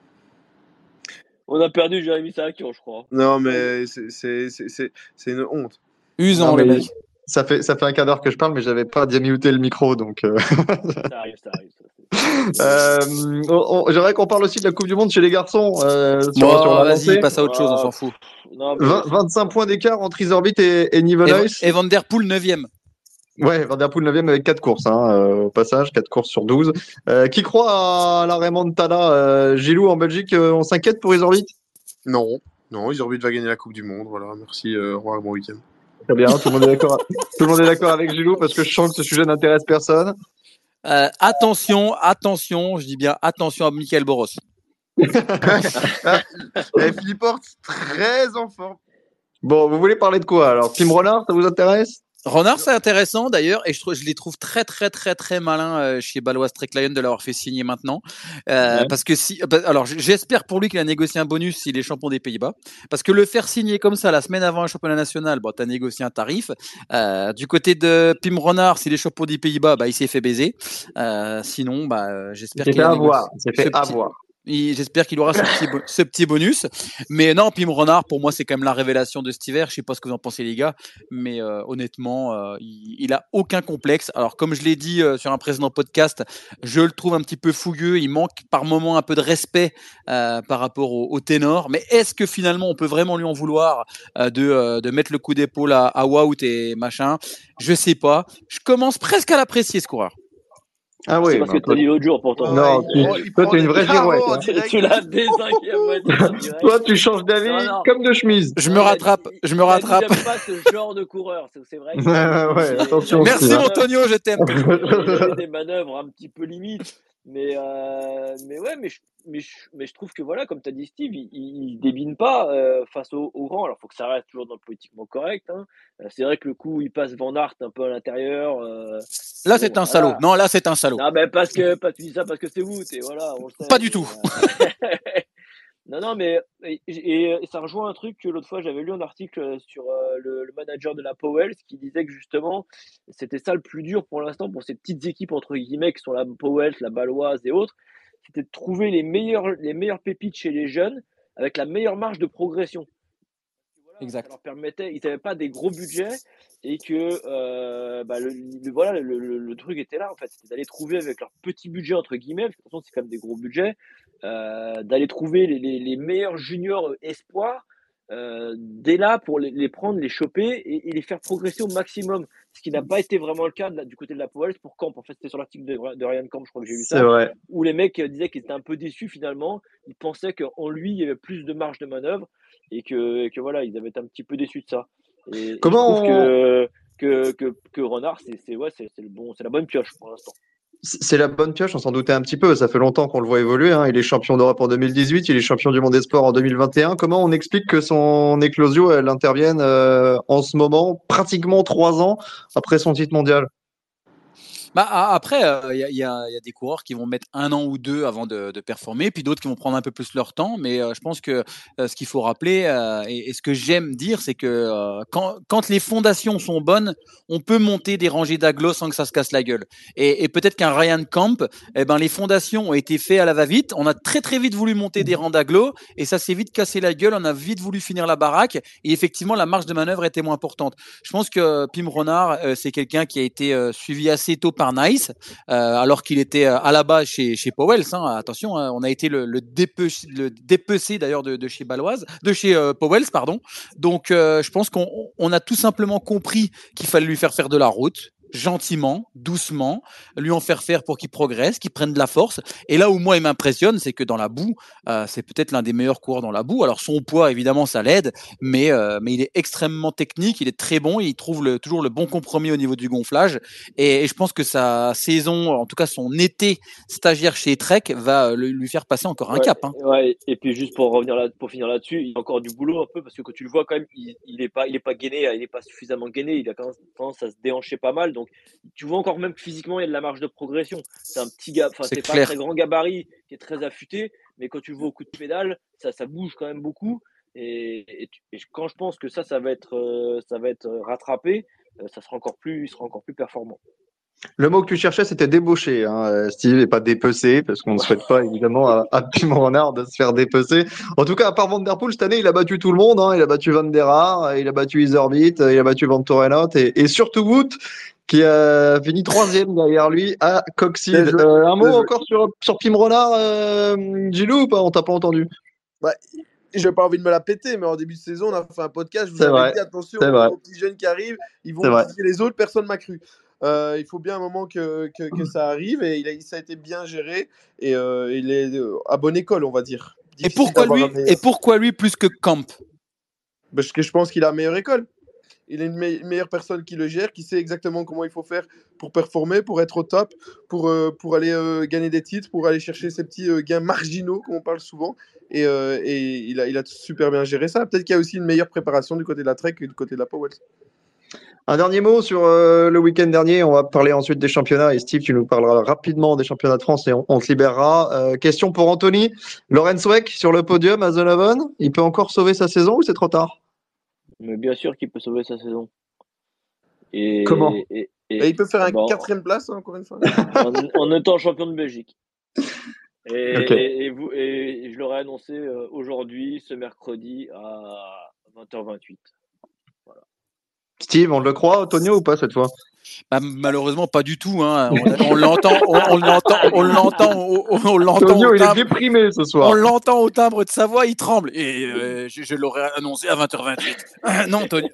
On a perdu Jérémy Sarakian, je crois. Non, mais c'est- c'est c'est- c'est- c'est une honte. usant Non, le mais mec. Ça fait, ça fait un quart d'heure que je parle, mais j'avais pas démuté le micro, donc. euh, Ça arrive, ça arrive. ça, Euh, on- on- J'aimerais qu'on parle aussi de la Coupe du Monde chez les garçons. Euh, sur, Bon, sur la vas-y, lancée. passe à autre chose, on s'en Ah, fout. Non, mais vingt, vingt-cinq points d'écart entre Isorbit et, et Nivelles. Et, et Van Der Poel, neuvième. Ouais, Van Der Poel neuvième avec quatre courses, hein, euh, au passage, quatre courses sur douze. Euh, qui croit à la remontada, euh, Gilou en Belgique, euh, on s'inquiète pour Isorbit? Non, non, Isorbit va gagner la Coupe du Monde. Voilà, merci, euh, au revoir, bon week-end. Très bien, tout le monde est d'accord. Tout le monde est d'accord avec Gilou parce que je sens que ce sujet n'intéresse personne. Euh, attention, attention, je dis bien attention à Michael Boros. Et Philippe Horst, très en forme. Bon, vous voulez parler de quoi alors? Tim Renard, ça vous intéresse? Renard, c'est intéressant d'ailleurs, et je, trouve, je les trouve très très très très malins euh, chez Balois Trek Lion de l'avoir fait signer maintenant, euh, Ouais. parce que si, bah, alors j'espère pour lui qu'il a négocié un bonus s'il est champion des Pays-Bas, parce que le faire signer comme ça la semaine avant un championnat national, bon, t'as négocié un tarif. Euh, du côté de Pim Renard, s'il est champion des Pays-Bas, bah il s'est fait baiser. Euh, sinon, bah j'espère C'est qu'il fait a avoir. négocié. C'est Ce fait petit- avoir. Il, j'espère qu'il aura ce petit, bo- ce petit bonus. Mais non, Pim Renard, pour moi, c'est quand même la révélation de cet hiver. Je sais pas ce que vous en pensez, les gars, mais euh, honnêtement, euh, il, il a aucun complexe. Alors, comme je l'ai dit euh, sur un précédent podcast, je le trouve un petit peu fougueux. Il manque par moments un peu de respect euh, par rapport au, au ténor. Mais est-ce que finalement, on peut vraiment lui en vouloir euh, de, euh, de mettre le coup d'épaule à, à Wout et machin? Je sais pas. Je commence presque à l'apprécier, ce coureur. Ah C'est oui, parce bah, que t'as dit l'autre jour, pourtant. Ouais, non, ouais, tu, il prend- il toi, prend t'es une des vraie carreaux girouette. en Hein. direct. Tu l'as désingué à moitié en direct. Toi, tu changes d'avis Non, non. comme de chemise. Je Non, me il a rattrape. dit- Je me il a dit, rattrape. j'aime pas ce genre de coureur. C'est c'est vrai qu'il Ouais, avait, ouais, il avait- attention il avait aussi, Merci, des hein. manœuvres- Antonio, je t'aime. il avait des manœuvres un petit peu limites. Mais, euh, mais ouais, mais je, mais, je, mais je trouve que voilà, comme tu as dit Steve, il, il, il débine pas euh, face au, au grand. Alors, il faut que ça reste toujours dans le politiquement correct. Hein. Euh, C'est vrai que le coup, il passe Van Aert un peu à l'intérieur. Euh, Là, bon, c'est un voilà. salaud. Non, là, c'est un salaud. Non, mais parce que, parce que tu dis ça parce que c'est vous, et voilà, on le sait. Pas du mais, tout. euh, Non, non, mais et, et- et ça rejoint un truc que l'autre fois j'avais lu un article sur euh, le, le manager de la Powell qui disait que justement c'était ça le plus dur pour l'instant pour ces petites équipes entre guillemets qui sont la Powell, la Baloise et autres, c'était de trouver les meilleurs les meilleures pépites chez les jeunes avec la meilleure marge de progression. Voilà, Exact. ça leur permettait, ils n'avaient pas des gros budgets et que euh, bah, le, le- voilà le, le- le truc était là en fait, c'était d'aller trouver avec leur petit budget entre guillemets, parce que de toute façon c'est quand même des gros budgets, euh, d'aller trouver les, les- les meilleurs juniors espoirs euh, dès là pour les, les prendre, les choper et, et les faire progresser au maximum. Ce qui n'a pas été vraiment le cas de la- du côté de la Powell pour Camp. En fait, c'était sur l'article de, de Ryan Camp, je crois que j'ai lu C'est ça, vrai. où les mecs euh, disaient qu'ils étaient un peu déçus finalement. Ils pensaient qu'en lui, il y avait plus de marge de manœuvre et que, et que voilà, ils avaient été un petit peu déçus de ça. Et, et je Comment trouve on- que, que, que, que Renard, c'est c'est- ouais, c'est c'est le bon, c'est la bonne pioche pour l'instant. C'est la bonne pioche, on s'en doutait un petit peu. Ça fait longtemps qu'on le voit évoluer. Hein. Il est champion d'Europe en deux mille dix-huit, il est champion du monde des sports en deux mille vingt et un. Comment on explique que son éclosion, elle intervienne euh, en ce moment, pratiquement trois ans après son titre mondial? Bah, a- après, il y, a, y a- y a des coureurs qui vont mettre un an ou deux avant de, de performer, puis d'autres qui vont prendre un peu plus leur temps. Mais euh, je pense que euh, ce qu'il faut rappeler, euh, et, et ce que j'aime dire, c'est que euh, quand, quand les fondations sont bonnes, on peut monter des rangées d'agglos sans que ça se casse la gueule. Et, et peut-être qu'un Ryan Camp, eh ben, les fondations ont été faites à la va-vite. On a très très vite voulu monter des rangs d'agglos, et ça s'est vite cassé la gueule. On a vite voulu finir la baraque, et effectivement, la marge de manœuvre était moins importante. Je pense que Pim Renard, euh, c'est quelqu'un qui a été euh, suivi assez tôt par Nice, euh, alors qu'il était euh, à la base chez, chez Powell. Hein, attention, hein, on a été le, le, dépecé, le dépecé d'ailleurs de, de chez Baloise, de chez euh, Powell, pardon. Donc, euh, je pense qu'on on a tout simplement compris qu'il fallait lui faire faire de la route. Gentiment, doucement, lui en faire faire pour qu'il progresse, qu'il prenne de la force. Et là où moi il m'impressionne, c'est que dans la boue, euh, c'est peut-être l'un des meilleurs coureurs dans la boue. Alors son poids, évidemment, ça l'aide, mais euh, mais il est extrêmement technique, il est très bon, il trouve le, toujours le bon compromis au niveau du gonflage. Et, et je pense que sa saison, en tout cas son été stagiaire chez Trek, va le- lui faire passer encore un Ouais, cap. Hein. ouais, et puis juste pour revenir là, pour finir là-dessus, il y a encore du boulot un peu parce que quand tu le vois quand même, il, il est pas, il est pas gainé, il est pas suffisamment gainé, il a quand même tendance à se déhancher pas mal, donc tu vois encore même que physiquement il y a de la marge de progression. C'est un petit gars, enfin C'est c'est pas un clair. très grand gabarit, qui est très affûté, mais quand tu le vois au coup de pédale, ça, ça bouge quand même beaucoup. Et, et, tu- et quand je pense que ça, ça va être, euh, ça va être rattrapé, euh, ça sera encore plus, il sera encore plus performant. Le mot que tu cherchais, c'était débaucher, hein, euh, Steve, et pas dépecer, parce qu'on ne souhaite pas évidemment à, à Pim Renard de se faire dépecer. En tout cas, à part Van Der Poel, cette année, il a battu tout le monde. Hein, il a battu Van Der Haar, il a battu Iservit, il a battu Van Torenot, et, et surtout Wout, qui a fini troisième derrière lui à Coxide. Bien joué, Euh, un mot bien joué. encore sur, sur Pim Renard, euh, Gilou, ou pas? On t'a pas entendu? Bah, j'ai pas envie de me la péter, mais en début de saison, on a fait un podcast. Je vous C'est avais vrai, dit attention c'est vrai. aux petits jeunes qui arrivent, ils vont C'est vrai. critiquer les autres. Personne m'a cru. Euh, il faut bien un moment que, que, que ça arrive et il a, ça a été bien géré et euh, il est euh, à bonne école, on va dire. Et Difficile pourquoi d'avoir lui un meilleur. Et pourquoi lui plus que Camp? Parce que je pense qu'il a la meilleure école. Il est une me- meilleure personne qui le gère, qui sait exactement comment il faut faire pour performer, pour être au top, pour, euh, pour aller euh, gagner des titres, pour aller chercher ces petits euh, gains marginaux, comme on parle souvent. Et, euh, et il, a, il a super bien géré ça. Peut-être qu'il y a aussi une meilleure préparation du côté de la Trek que du côté de la Powell. Un dernier mot sur euh, le week-end dernier. On va parler ensuite des championnats. Et Steve, tu nous parleras rapidement des championnats de France et on, on te libérera. Euh, question pour Anthony. Lorenz Weck sur le podium à Zonhoven. Il peut encore sauver sa saison ou c'est trop tard? Mais bien sûr qu'il peut sauver sa saison. Et, Comment? et, Et il peut faire un bon, quatrième place, hein, encore une fois. en, en étant champion de Belgique. Et, Ok. et, et vous, et je l'aurais annoncé euh, aujourd'hui, ce mercredi à vingt heures vingt-huit. Voilà. Steve, on le croit, Tonio, ou pas cette fois? Bah, malheureusement, pas du tout. Hein. On, on l'entend, on, on l'entend, on l'entend, on, on l'entend au Tonio, il est timbre. déprimé ce On soir. l'entend au timbre de sa voix, il tremble. Et euh, je, je l'aurais annoncé à vingt heures vingt-huit. Non, Tony.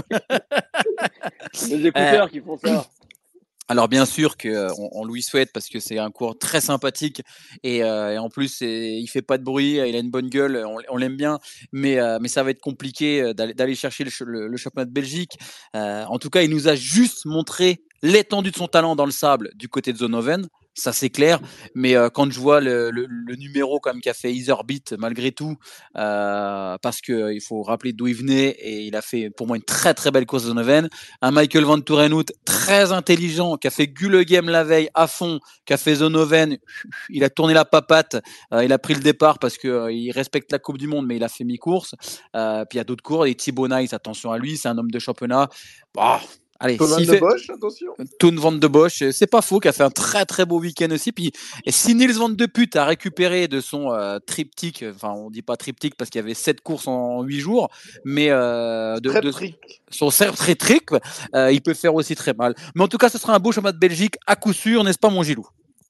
C'est mes Euh, écouteurs qui font ça. alors bien sûr que euh, on, on lui souhaite parce que c'est un coureur très sympathique et, euh, et en plus c'est- il fait pas de bruit, il a une bonne gueule, on, on l'aime bien, mais euh, mais ça va être compliqué euh, d'aller d'aller chercher le, ch- le- le championnat de Belgique. Euh, en tout cas, il nous a juste montré l'étendue de son talent dans le sable du côté de Zonhoven. Ça c'est clair, mais euh, quand je vois le, le- le numéro quand même qu'a fait Iserbeat malgré tout, euh, parce que euh, il faut rappeler d'où il venait et il a fait pour moi une très très belle course de Zonhoven, un Michael Van Tourenhout très intelligent, qui a fait Gulle Game la veille à fond, qui a fait Zonoven, il a tourné la papate, euh, il a pris le départ parce que euh, il respecte la Coupe du Monde, mais il a fait mi-course. Euh, puis il y a d'autres cours, et Thibaut Nice, attention à lui, c'est un homme de championnat. Bah, allez, Thomas s'il de fait Bosch, attention. Toon Van de Bosch, c'est pas faux, qui a fait un très très beau week-end aussi. Puis et si Nils Van de Put a récupéré de son euh, triptyque, enfin on dit pas triptyque parce qu'il y avait sept courses en huit jours, mais euh, de, Très de trick. son très trick, euh, il peut faire aussi très mal. Mais en tout cas, ce sera un beau championnat de Belgique à coup sûr, n'est-ce pas mon Gilou?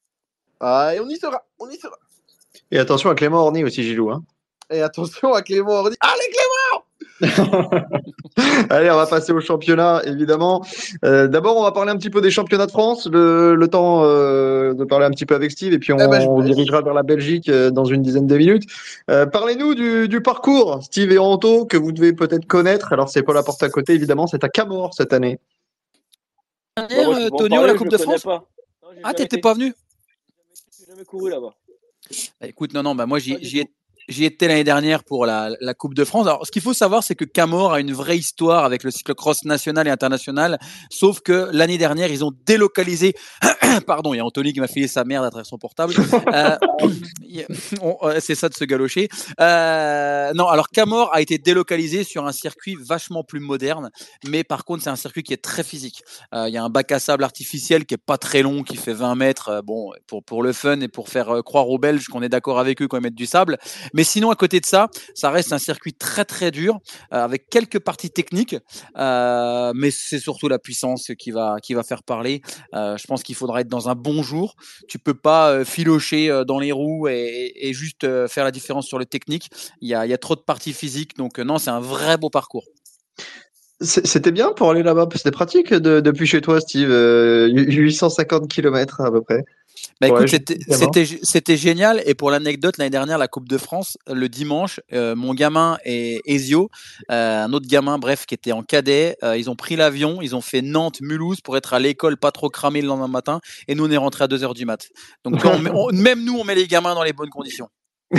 Ah, et on y sera, on y sera. Et attention à Clément Orny aussi, Gilou. Hein. Et attention à Clément Orny. Allez, Clément! Allez, on va passer au championnat, évidemment. Euh, D'abord, on va parler un petit peu des championnats de France, le, le temps euh, de parler un petit peu avec Steve, et puis on, Eh ben, je vous on laisse. dirigera vers la Belgique euh, dans une dizaine de minutes. Euh, Parlez-nous du, du parcours, Steve et Anto, que vous devez peut-être connaître. Alors, c'est pas la porte à côté, évidemment, c'est à Camor cette année. Bah, Dernière, moi, je euh, peux pas en Tonio, la parler, je Coupe le de connais France? pas. Non, j'ai Ah, jamais t'étais été. pas venu? J'ai jamais couru là-bas. Bah, écoute, non, non, bah moi j'y Pas du j'y tout. ai- j'y étais l'année dernière pour la, la Coupe de France. Alors, ce qu'il faut savoir, c'est que Camor a une vraie histoire avec le cyclocross national et international, sauf que l'année dernière, ils ont délocalisé. Pardon, il y a Anthony qui m'a filé sa merde à travers son portable. Euh, on- euh, c'est ça de se galocher. Euh, non, alors Camor a été délocalisé sur un circuit vachement plus moderne, mais par contre, c'est un circuit qui est très physique. Euh, Il y a un bac à sable artificiel qui est pas très long, qui fait vingt mètres, euh, bon, pour, pour le fun et pour faire euh, croire aux Belges qu'on est d'accord avec eux quand ils mettent du sable. Mais sinon, à côté de ça, ça reste un circuit très très dur, euh, avec quelques parties techniques, euh, mais c'est surtout la puissance qui va, qui va faire parler. Euh, je pense qu'il faudra être dans un bon jour. Tu peux pas euh, filocher euh, dans les roues et, et juste euh, faire la différence sur le technique. Il y a, il y a trop de parties physiques, donc euh, non, c'est un vrai beau parcours. C'est- C'était bien pour aller là-bas, c'était pratique de- depuis chez toi, Steve. Euh, huit cent cinquante kilomètres à peu près. Bah Pour aller écoute, jusqu'à c'était Camor. c'était c'était génial. Et pour l'anecdote, l'année dernière, la Coupe de France, le dimanche, euh, mon gamin et Ezio, euh, un autre gamin, bref, qui était en cadet, euh, ils ont pris l'avion, ils ont fait Nantes-Mulhouse pour être à l'école, pas trop cramé le lendemain matin. Et nous, on est rentré à deux heures du mat. Donc, tu vois, on met- on- même nous, on met les gamins dans les bonnes conditions.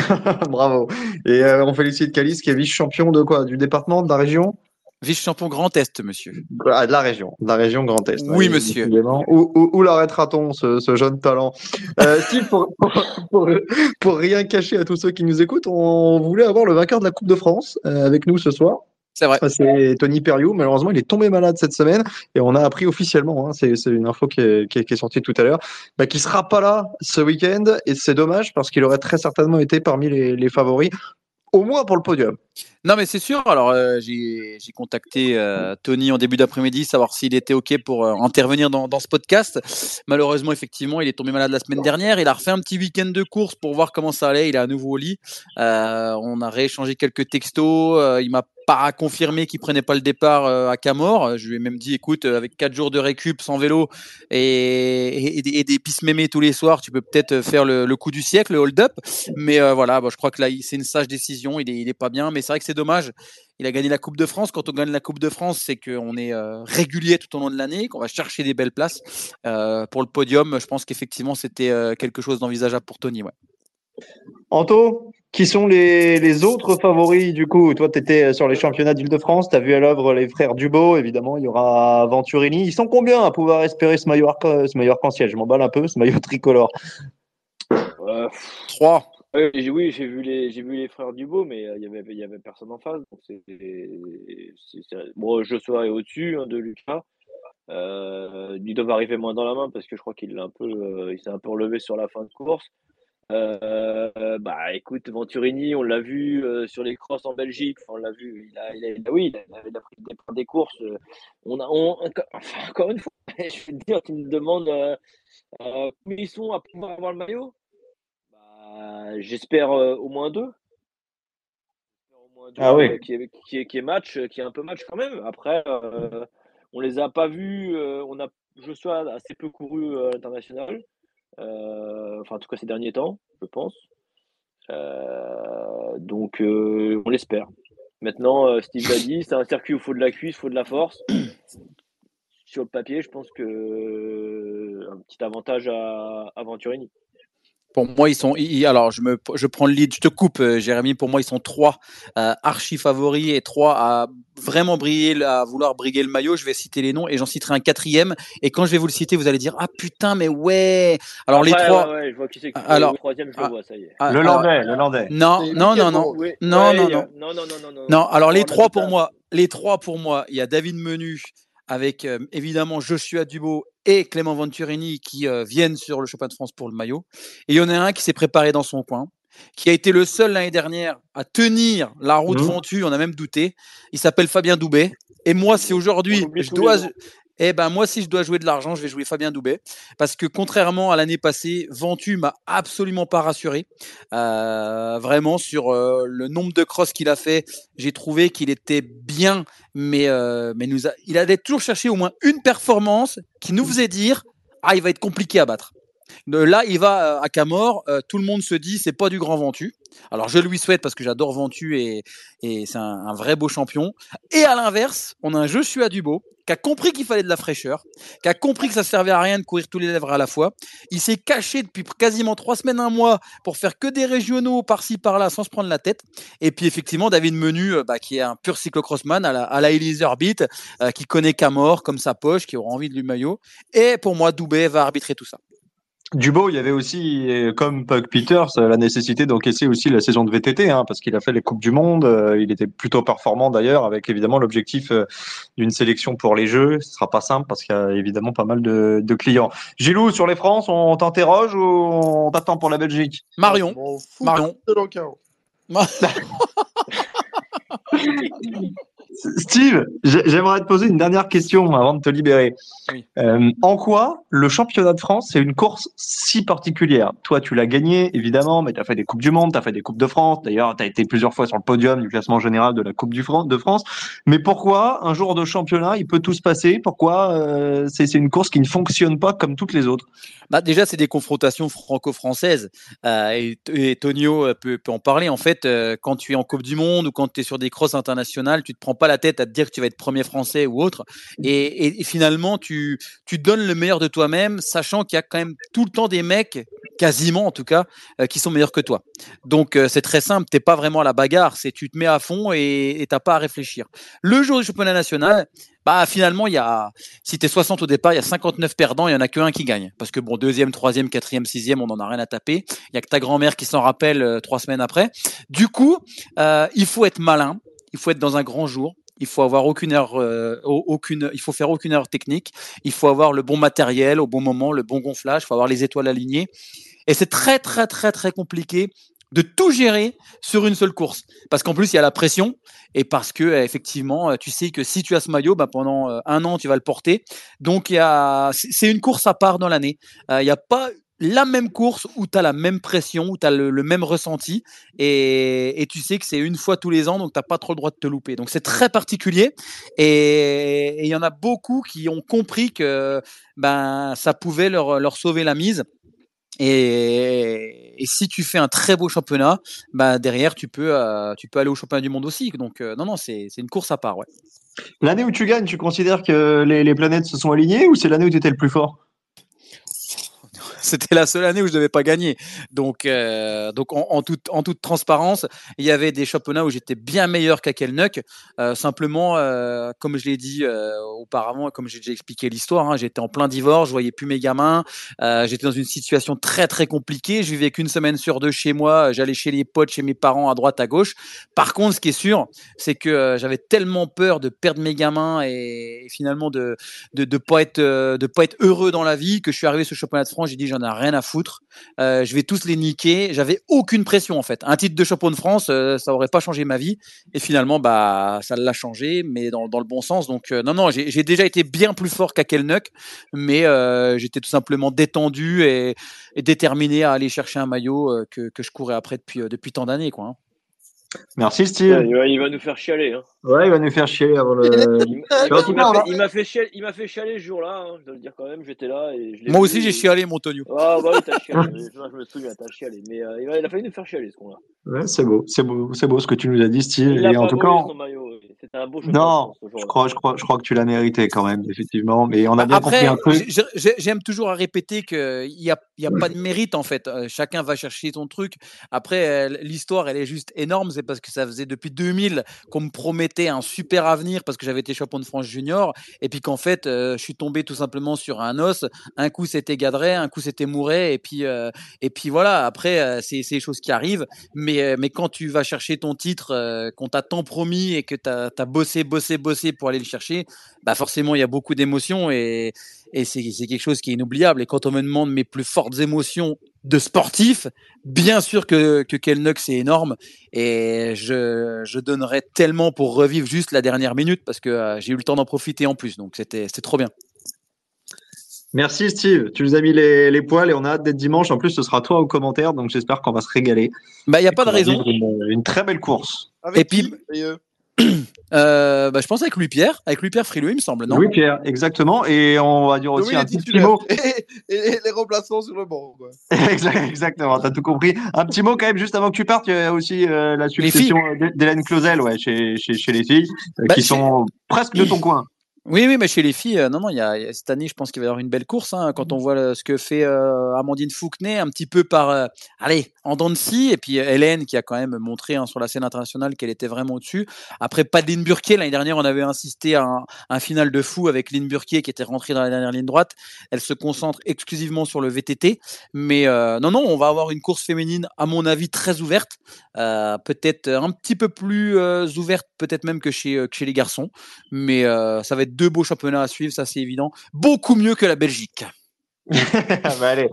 Bravo. Et euh, on félicite Calice qui est vice-champion de quoi? Du département, de la région? Vice-champion Grand Est, monsieur. Ah, de la région, de la région Grand Est. Oui, Oui, monsieur. décidément. Où, où, où l'arrêtera-t-on, ce, ce jeune talent? Euh, Steve, pour, pour, pour, pour rien cacher à tous ceux qui nous écoutent, on voulait avoir le vainqueur de la Coupe de France euh, avec nous ce soir. C'est vrai. C'est Tony Perriou. Malheureusement, il est tombé malade cette semaine et on a appris officiellement, hein, c'est c'est une info qui est, qui est, qui est sortie tout à l'heure, bah, qu'il sera pas là ce week-end et c'est dommage parce qu'il aurait très certainement été parmi les, les favoris, au moins pour le podium. Non, mais c'est sûr. Alors, euh, j'ai j'ai contacté euh, Tony en début d'après-midi, savoir s'il était OK pour euh, intervenir dans, dans ce podcast. Malheureusement, effectivement, il est tombé malade la semaine dernière. Il a refait un petit week-end de course pour voir comment ça allait. Il est à nouveau au lit. Euh, on a rééchangé quelques textos. Euh, il m'a pas confirmé qu'il prenait pas le départ euh, à Camor. Je lui ai même dit, écoute, euh, avec quatre jours de récup sans vélo et, et, et des- et des pistes mémées tous les soirs, tu peux peut-être faire le, le coup du siècle, le hold-up. Mais euh, voilà, bon, je crois que là, il- c'est une sage décision. Il est, il est pas bien, mais c'est vrai que c'est dommage. Il a gagné la Coupe de France. Quand on gagne la Coupe de France, c'est qu'on est euh, régulier tout au long de l'année, qu'on va chercher des belles places. Euh, pour le podium, je pense qu'effectivement, c'était euh, quelque chose d'envisageable pour Tony. Ouais. Anto, qui sont les, les autres favoris du coup? Toi, tu étais sur les championnats d'Île-de-France, tu as vu à l'œuvre les frères Dubot, évidemment, il y aura Venturini. Ils sont combien à pouvoir espérer ce maillot, arc- ce maillot arc-en-ciel? Je m'emballe un peu, ce maillot tricolore. Euh, trois. ouais, j'ai- oui, j'ai vu les, j'ai vu les frères Dubo, mais euh, il y avait, il y avait personne en face. Donc c'est, c'est- c'est- bon, Joshua est au-dessus hein, de Lucas. Euh, ils doivent arriver moins dans la main parce que je crois qu'il l'a un peu, euh, il s'est un peu relevé sur la fin de course. Euh, bah écoute, Venturini, on l'a vu euh, sur les crosses en Belgique, enfin, on l'a vu, il a, il a, il a- oui, il a, il a pris des, des courses. euh, On a, on, encore, enfin, encore une fois, je veux te dire, tu me demandes euh, euh, combien ils sont à pouvoir avoir le maillot. Bah, j'espère euh, au moins deux. J'espère au moins deux Ah euh, oui. qui, est, qui, est, qui est match, euh, qui est un peu match quand même. Après, euh, on les a pas vus. euh, on a, Joshua a assez peu couru euh, à l'international. Euh, enfin, en tout cas ces derniers temps, je pense. Euh, donc, euh, on l'espère. Maintenant, euh, Steve l'a dit, c'est un circuit où il faut de la cuisse, il faut de la force. Sur le papier, je pense que euh, un petit avantage à, à Venturini. Pour moi, ils sont. ils- alors, je me, je prends le lead. Je te coupe, euh, Jérémy. Pour moi, ils sont trois euh, archi favoris et trois à vraiment briller, à vouloir briguer le maillot. Je vais citer les noms et j'en citerai un quatrième. Et quand je vais vous le citer, vous allez dire ah putain, mais ouais. Alors les Après, ouais, trois. ouais, je vois qui c'est. Oui, Alors, oui, troisième, je le ah, vois, ça y est. ah, Le alors Landais, le Landais. non, C'est non, non, non, Wickenbrough. Oui, non, ouais, non, il y a- non. non, non, non, non, non, Non, non. alors les On a trois deux pour places. moi, les trois pour moi, il y a David Menu avec euh, évidemment Joshua Dubo et Clément Venturini qui euh, viennent sur le championnat de France pour le maillot. Et il y en a un qui s'est préparé dans son coin, qui a été le seul l'année dernière à tenir la route Mmh. Ventu, on a même douté. Il s'appelle Fabien Doubet. Et moi, si On aujourd'hui oublie je tous les dois, noms. eh ben moi, si je dois jouer de l'argent, je vais jouer Fabien Doubet parce que contrairement à l'année passée, Ventu m'a absolument pas rassuré. Euh, vraiment sur euh, le nombre de crosses qu'il a fait, j'ai trouvé qu'il était bien, mais euh, mais nous a, il allait toujours chercher au moins une performance qui nous faisait dire ah il va être compliqué à battre. De là, il va euh, à Camor. Euh, tout le monde se dit c'est pas du grand Ventu. Alors je lui souhaite parce que j'adore Ventu et, et c'est un, un vrai beau champion. Et à l'inverse, on a un Joshua Dubo qui a compris qu'il fallait de la fraîcheur, qui a compris que ça servait à rien de courir tous les lèvres à la fois. Il s'est caché depuis quasiment trois semaines, un mois pour faire que des régionaux par-ci par-là sans se prendre la tête. Et puis effectivement, David Menu, euh, bah, qui est un pur cyclocrossman à la, à la Elise Orbit, euh, qui connaît Camor comme sa poche, qui aura envie de lui maillot. Et pour moi, Doubet va arbitrer tout ça. Dubo, il y avait aussi, euh, comme Pug Peters, euh, la nécessité d'encaisser aussi la saison de V T T, hein, parce qu'il a fait les Coupes du Monde. euh, il était plutôt performant d'ailleurs, avec évidemment l'objectif euh, d'une sélection pour les Jeux. Ce sera pas simple parce qu'il y a évidemment pas mal de, de clients. Gilou, sur les France, on t'interroge ou on t'attend pour la Belgique? Marion. Je m'en fous Marion. de l'encaro. Steve, j'ai- j'aimerais te poser une dernière question avant de te libérer. Oui. Euh, en quoi le championnat de France, c'est une course si particulière? Toi, tu l'as gagné, évidemment, mais tu as fait des Coupes du Monde, tu as fait des Coupes de France. D'ailleurs, tu as été plusieurs fois sur le podium du classement général de la Coupe du Fran- de France. Mais pourquoi, un jour de championnat, il peut tout se passer? Pourquoi euh, c'est c'est une course qui ne fonctionne pas comme toutes les autres? Bah, déjà, c'est des confrontations franco-françaises. Euh, et, et Tonio euh, peut, peut en parler. En fait, euh, quand tu es en Coupe du Monde ou quand tu es sur des crosses internationales, tu te prends pas la tête à te dire que tu vas être premier français ou autre. Et, et, et finalement, tu, tu donnes le meilleur de toi-même, sachant qu'il y a quand même tout le temps des mecs, quasiment en tout cas, euh, qui sont meilleurs que toi. Donc, euh, c'est très simple. T'es pas vraiment à la bagarre. C'est tu te mets à fond et et t'as pas à réfléchir. Le jour du championnat national, bah finalement, il y a, si tu es soixante au départ, il y a cinquante-neuf perdants, il y en a que un qui gagne. Parce que bon, deuxième, troisième, quatrième, sixième, on n'en a rien à taper. Il y a que ta grand-mère qui s'en rappelle euh, trois semaines après. Du coup, euh, il faut être malin, il faut être dans un grand jour. Il faut avoir aucune erreur, euh, aucune, il faut faire aucune erreur technique. Il faut avoir le bon matériel au bon moment, le bon gonflage. Il faut avoir les étoiles alignées. Et c'est très, très, très, très compliqué de tout gérer sur une seule course. Parce qu'en plus, il y a la pression et parce que, euh, effectivement, euh, tu sais que si tu as ce maillot, bah, pendant euh, un an, tu vas le porter. Donc, il y a, c'est c'est une course à part dans l'année. Euh, il n'y a pas la même course où tu as la même pression, où tu as le, le même ressenti et, et tu sais que c'est une fois tous les ans, donc tu n'as pas trop le droit de te louper. Donc, c'est très particulier et il y en a beaucoup qui ont compris que ben, ça pouvait leur, leur sauver la mise. Et, et si tu fais un très beau championnat, bah derrière tu peux euh, tu peux aller au championnat du monde aussi. Donc euh, non non c'est c'est une course à part ouais. L'année où tu gagnes, tu considères que les, les planètes se sont alignées ou c'est l'année où tu étais le plus fort? C'était la seule année où je devais pas gagner. Donc, euh, donc en, en, toute, en toute transparence, il y avait des championnats où j'étais bien meilleur qu'à Kelnuck. Euh, simplement, euh, comme je l'ai dit euh, auparavant, comme j'ai déjà expliqué l'histoire, hein, j'étais en plein divorce, je voyais plus mes gamins. Euh, j'étais dans une situation très très compliquée. Je vivais qu'une semaine sur deux chez moi. J'allais chez les potes, chez mes parents, à droite, à gauche. Par contre, ce qui est sûr, c'est que euh, j'avais tellement peur de perdre mes gamins et, et finalement de de de pas être euh, de pas être heureux dans la vie que je suis arrivé sur le championnat de France. J'ai dit j'en ai rien à foutre. Euh, je vais tous les niquer. J'avais aucune pression en fait. Un titre de champion de France, euh, ça aurait pas changé ma vie. Et finalement, bah, ça l'a changé, mais dans, dans le bon sens. Donc euh, non, non, j'ai, j'ai déjà été bien plus fort qu'à Kelnuck, mais euh, j'étais tout simplement détendu et, et déterminé à aller chercher un maillot euh, que, que je courais après depuis, euh, depuis tant d'années, quoi. Hein. Merci Steve. Ouais, il, va, il va nous faire chialer. Hein. Ouais, il va nous faire chier avant le. Il, il, Mais en tout il cas, m'a on fait, a- il m'a fait chialer, il m'a fait chialer ce jour-là. Hein, je dois le dire quand même. J'étais là et je l'ai Moi vu aussi, j'ai et- chialé, mon Tonio. Ah bah oui, t'as chialé. Je, je me souviens, t'as chialé. Mais euh, il, a, il a failli nous faire chialer ce con-là. Ouais, c'est beau, c'est beau, c'est beau ce que tu nous as dit, Steve. Il l'a Et en pas tout cas, volé on- son maillot. oui. C'était un beau champion de non, France ce je jour-là. crois, je crois, je crois que tu l'as mérité quand même, effectivement. Mais on a Bah, bien compris un après, truc. j'ai- j'ai- j'aime toujours à répéter qu'il n'y a, il y a pas de mérite en fait. Euh, chacun va chercher son truc. Après, euh, l'histoire, elle est juste énorme. C'est parce que ça faisait depuis deux mille qu'on me promettait un super avenir parce que j'avais été champion de France junior. Et puis qu'en fait, euh, je suis tombé tout simplement sur un os. Un coup, c'était Gadret, un coup, c'était Mouret. Et puis, euh, et puis voilà, après, euh, c'est c'est des choses qui arrivent. Mais, euh, mais quand tu vas chercher ton titre, euh, qu'on t'a tant promis et que tu as bossé, bossé, bossé pour aller le chercher, bah forcément, il y a beaucoup d'émotions et, et c'est, c'est quelque chose qui est inoubliable. Et quand on me demande mes plus fortes émotions de sportif, bien sûr que, que Kelnuck, c'est énorme. Et je, je donnerais tellement pour revivre juste la dernière minute parce que euh, j'ai eu le temps d'en profiter en plus. Donc, c'était, c'était trop bien. Merci Steve, tu nous as mis les, les poils et on a hâte d'être dimanche. En plus, ce sera toi au commentaire, donc j'espère qu'on va se régaler. Bah, il n'y a Et pas de qu'on va raison. vivre Une, une très belle course. Avec Et puis- qui, d'ailleurs Euh, bah, je pense avec Louis-Pierre, avec Louis-Pierre Frilou, il me semble, non? Oui, Pierre, exactement. Et on va dire aussi Dominique un est tout petit titulaire. mot. Et, et les remplaçants sur le banc. Quoi. Exactement, t'as tout compris. Un petit mot quand même, juste avant que tu partes, il y a aussi euh, la succession d'Hé- d'Hélène Clausel ouais, chez, chez, chez les filles, euh, Bah, qui chez- sont presque de ton coin. Oui, oui, mais chez les filles, euh, non, non, il y a, il y a- cette année, je pense qu'il va y avoir une belle course. Hein, quand on voit le- ce que fait euh, Amandine Fouquenet, un petit peu par, euh, allez, en dents de scie, et puis euh, Hélène qui a quand même montré hein, sur la scène internationale qu'elle était vraiment au-dessus. Après, pas de Lynn Burquier. L'année dernière, on avait insisté à un, un final de fou avec Lynn Burquier qui était rentrée dans la dernière ligne droite. Elle se concentre exclusivement sur le V T T. Mais euh, non, non, on va avoir une course féminine, à mon avis, très ouverte. Euh, peut-être un petit peu plus euh, ouverte, peut-être même que chez, euh, que chez les garçons. Mais euh, ça va être deux beaux championnats à suivre, ça c'est évident. Beaucoup mieux que la Belgique. bah, allez.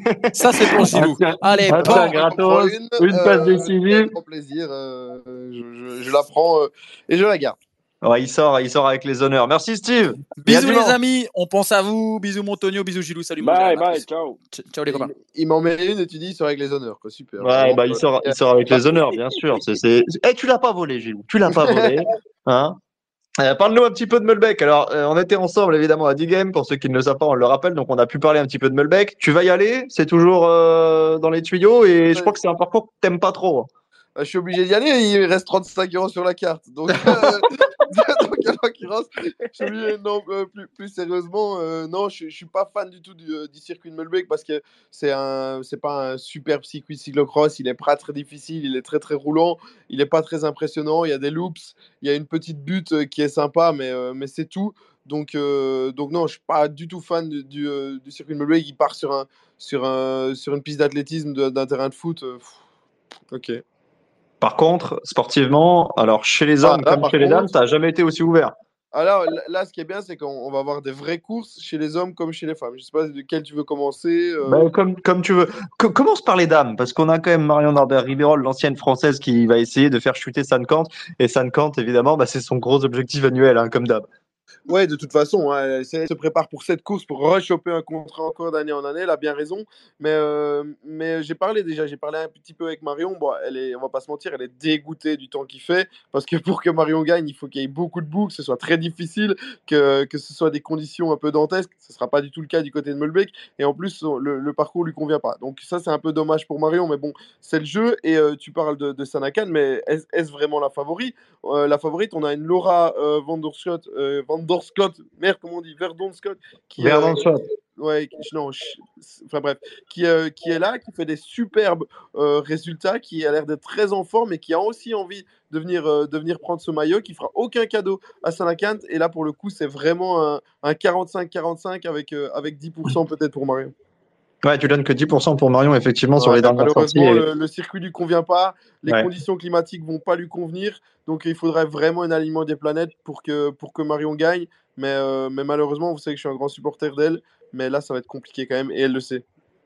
Ça c'est pour Gilou. Un- Allez, un- bon. un gratos, une passe décisive. Avec grand plaisir. euh, je, je, je la prends euh, et je la garde. Ouais, il sort, il sort avec les honneurs. Merci Steve. Et à Bisous les dimanche. amis, on pense à vous. Bisous Montonio, bisous Gilou, salut mon Bye gars. bye, ciao. Ciao les Il, copains. il m'en met une et tu dis il sort avec les honneurs. Quoi. Super. Ouais, Vraiment, bah, il euh, sort, il sort avec les honneurs, bien sûr. C'est, c'est... Eh, tu l'as pas volé, Gilles. Tu l'as pas volé. Hein? Euh, parle-nous un petit peu de Mulbeck. Alors, euh, on était ensemble, évidemment, à D-Game. Pour ceux qui ne le savent pas, on le rappelle. Donc, on a pu parler un petit peu de Mulbeck. Tu vas y aller. C'est toujours euh, dans les tuyaux. Et je crois que c'est un parcours que t'aimes pas trop. je suis obligé d'y aller. Il reste trente-cinq euros sur la carte. Donc, euh, donc en l'occurrence, je suis obligé, non, euh, plus, plus sérieusement, euh, non, je, je suis pas fan du tout du, euh, du circuit de Mulbeck parce que c'est un, c'est pas un super circuit de cyclocross. Il est pas très difficile. Il est très très roulant. Il est pas très impressionnant. Il y a des loops. Il y a une petite butte euh, qui est sympa, mais euh, mais c'est tout. Donc euh, donc non, je suis pas du tout fan du, du, euh, du circuit de Mulbeck. Il part sur un sur un sur une piste d'athlétisme de- d'un terrain de foot. euh, pff, ok. Par contre, sportivement, alors chez les hommes Ah, là, comme par chez les dames, contre- ça n'a jamais été aussi ouvert. Alors là, là, ce qui est bien, c'est qu'on on va avoir des vraies courses chez les hommes comme chez les femmes. Je sais pas de quelle tu veux commencer. euh, Ben, comme, comme tu veux. Co- commence par les dames, parce qu'on a quand même Marion Norbert-Ribérol, l'ancienne française, qui va essayer de faire chuter Sankant. Et Sankant, évidemment, bah, c'est son gros objectif annuel, hein, comme d'hab. Ouais, de toute façon, hein, elle, elle se prépare pour cette course, pour rechoper un contrat encore d'année en année. Elle a bien raison. Mais, euh, mais j'ai parlé déjà, j'ai parlé un petit peu avec Marion. Bon, elle est, on va pas se mentir, elle est dégoûtée du temps qu'il fait. Parce que pour que Marion gagne, il faut qu'il y ait beaucoup de boucles, que ce soit très difficile, que, que ce soit des conditions un peu dantesques. Ce sera pas du tout le cas du côté de Mulbeck. Et en plus, le, le parcours lui convient pas. Donc ça, c'est un peu dommage pour Marion. Mais bon, c'est le jeu. Et euh, tu parles de, de Sanakan, mais est-ce, est-ce vraiment la favorite euh, La favorite, on a une Laura euh, Van der Schot, euh, Van der Scott, merde, comment on dit, Verdon Scott, qui, Verdon euh, Scott. ouais, qui- non, ch- enfin bref, qui, euh, qui est là, qui fait des superbes euh, résultats, qui a l'air d'être très en forme et qui a aussi envie de venir, euh, de venir prendre ce maillot, qui fera aucun cadeau à Saint-Lacant. Et là, pour le coup, c'est vraiment un, un quarante-cinq quarante-cinq avec, euh, avec dix pour cent peut-être pour Marion. Ouais, tu donnes que dix pour cent pour Marion, effectivement, sur Ouais, les dernières sorties. malheureusement, et- le, le circuit lui convient pas, les Ouais. conditions climatiques vont pas lui convenir, donc il faudrait vraiment un alignement des planètes pour que, pour que Marion gagne. Mais, euh, mais malheureusement, vous savez que je suis un grand supporter d'elle, mais là, ça va être compliqué quand même, et elle le sait.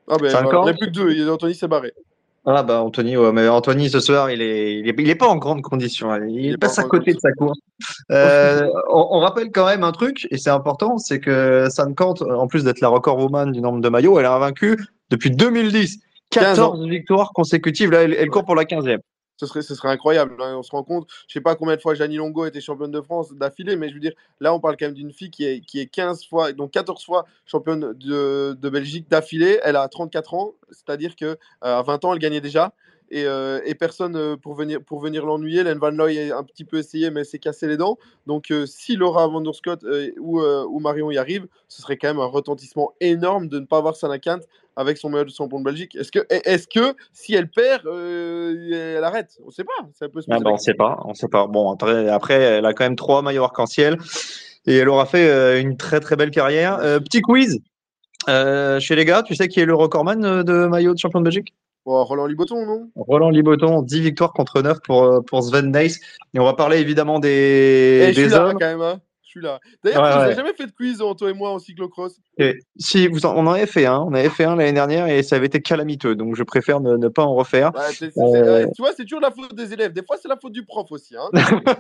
Ah ben, cinquante. voilà. Il n'y a plus que deux. Il- Anthony s'est barré. Ah bah Anthony, ouais, mais Anthony ce soir il est, il est, il est pas en grande condition. hein. Il, Il est passe pas à en côté de sa course. Euh, on, on rappelle quand même un truc et c'est important, c'est que Sam Kant, en plus d'être la record woman du nombre de maillots, elle a vaincu depuis deux mille dix, quinze ans. quatorze victoires consécutives. Là, elle, elle court Ouais. pour la quinzième. Ce serait, ce serait incroyable. hein. On se rend compte, je sais pas combien de fois Jeannie Longo était championne de France d'affilée, mais je veux dire, là, on parle quand même d'une fille qui est, qui est quinze fois, donc quatorze fois championne de, de Belgique d'affilée. Elle a trente-quatre ans, c'est-à-dire que euh, à vingt ans, elle gagnait déjà. Et, euh, et personne euh, pour venir, pour venir l'ennuyer. Len Van Looy a un petit peu essayé, mais s'est cassé les dents. Donc, euh, si Laura Van Der Scott euh, ou, euh, ou Marion y arrive, ce serait quand même un retentissement énorme de ne pas voir Sanne Kant avec son maillot de champion de Belgique. Est-ce que, est-ce que si elle perd, euh, elle arrête? On ne sait pas. Ça peut se Ah poser bah, la on sait question. pas, on sait pas. Bon, après, après, elle a quand même trois maillots arc-en-ciel et elle aura fait euh, une très très belle carrière. Euh, petit quiz euh, chez les gars, tu sais qui est le recordman euh, de maillot de champion de Belgique? Bon, Roland Liboton, non? Roland Liboton, dix victoires contre neuf pour, euh, pour Sven Nys. Et on va parler évidemment des, Et je suis des là hommes. quand même. Hein. Je suis là. Ouais, D'ailleurs, tu nous as ouais. jamais fait de quiz, hein, toi et moi, en cyclocross. Et si vous en, on en avait fait un, on avait fait un l'année dernière et ça avait été calamiteux, donc je préfère ne, ne pas en refaire. Ouais, c'est- c'est- Euh, ouais, tu vois, c'est toujours la faute des élèves. Des fois, c'est la faute du prof aussi. Hein.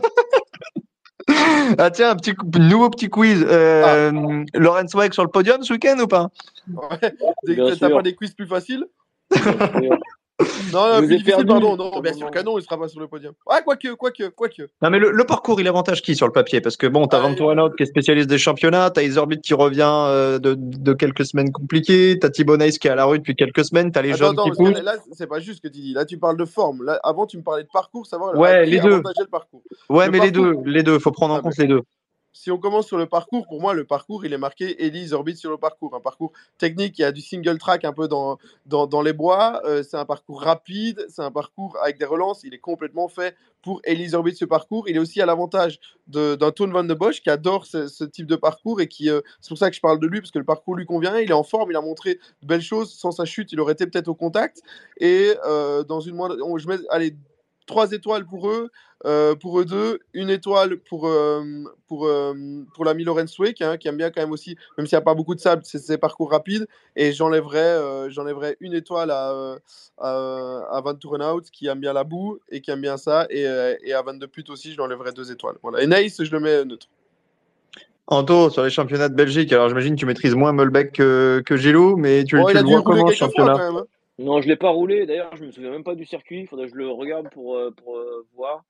Ah tiens, un petit nouveau petit quiz. Ah, Euh, Laurence Weig sur le podium ce week-end ou pas? ouais. Des- Bien T'as sûr. pas des quiz plus faciles? Bien sûr. Non, non, Je vous plus ai difficile, perdu, pardon. Non, pour bien le sûr moment. que non, il sera pas sur le podium. Ah, quoique, quoique, quoique. Non mais le, le parcours, il avantage qui sur le papier? Parce que bon, t'as Ah, Van Torenhout qui est spécialiste des championnats, t'as Iserbyt qui revient euh, de, de quelques semaines compliquées, t'as Thibaut Nys qui est à la rue depuis quelques semaines, t'as les Attends, jeunes attends, qui parce que poussent. là, là, c'est pas juste ce que tu dis. Là, tu parles de forme. Là, avant, tu me parlais de parcours, savoir à Ouais, qui les deux. avantageait le parcours. Ouais, Le mais les parcours. deux, les deux, faut prendre en Ah, ben, compte les deux. si on commence sur le parcours, pour moi, le parcours, il est marqué Elise Orbit sur le parcours. Un parcours technique, il y a du single track un peu dans, dans, dans les bois. Euh, c'est un parcours rapide, c'est un parcours avec des relances. Il est complètement fait pour Elise Orbit ce parcours. Il est aussi à l'avantage de- d'un Toon Van de Bosch qui adore ce, ce type de parcours et qui, euh, c'est pour ça que je parle de lui, parce que le parcours lui convient. Il est en forme, il a montré de belles choses. Sans sa chute, il aurait été peut-être au contact. Et euh, dans une moindre. on- Je mets, allez, trois étoiles pour eux. Euh, pour eux deux, une étoile pour, euh, pour, euh, pour l'ami Lorenz Weig, hein, qui aime bien quand même aussi, même s'il n'y a pas beaucoup de sable, c'est ses parcours rapides. Et j'enlèverais, euh, j'enlèverais une étoile à, euh, à, à Van Turenhout, qui aime bien la boue et qui aime bien ça. Et, euh, et à Van de Put aussi, je l'enlèverais deux étoiles. Voilà. Et Naïs, je le mets neutre. Anto, sur les championnats de Belgique, alors j'imagine que tu maîtrises moins Molbeck que, que Gilou, mais tu, Bon, tu il a le dû vois rouler comment ce quelques fois championnat? quand même. Hein. Non, je l'ai pas roulé. D'ailleurs, je me souviens même pas du circuit. Il faudrait que je le regarde pour, euh, pour euh, voir.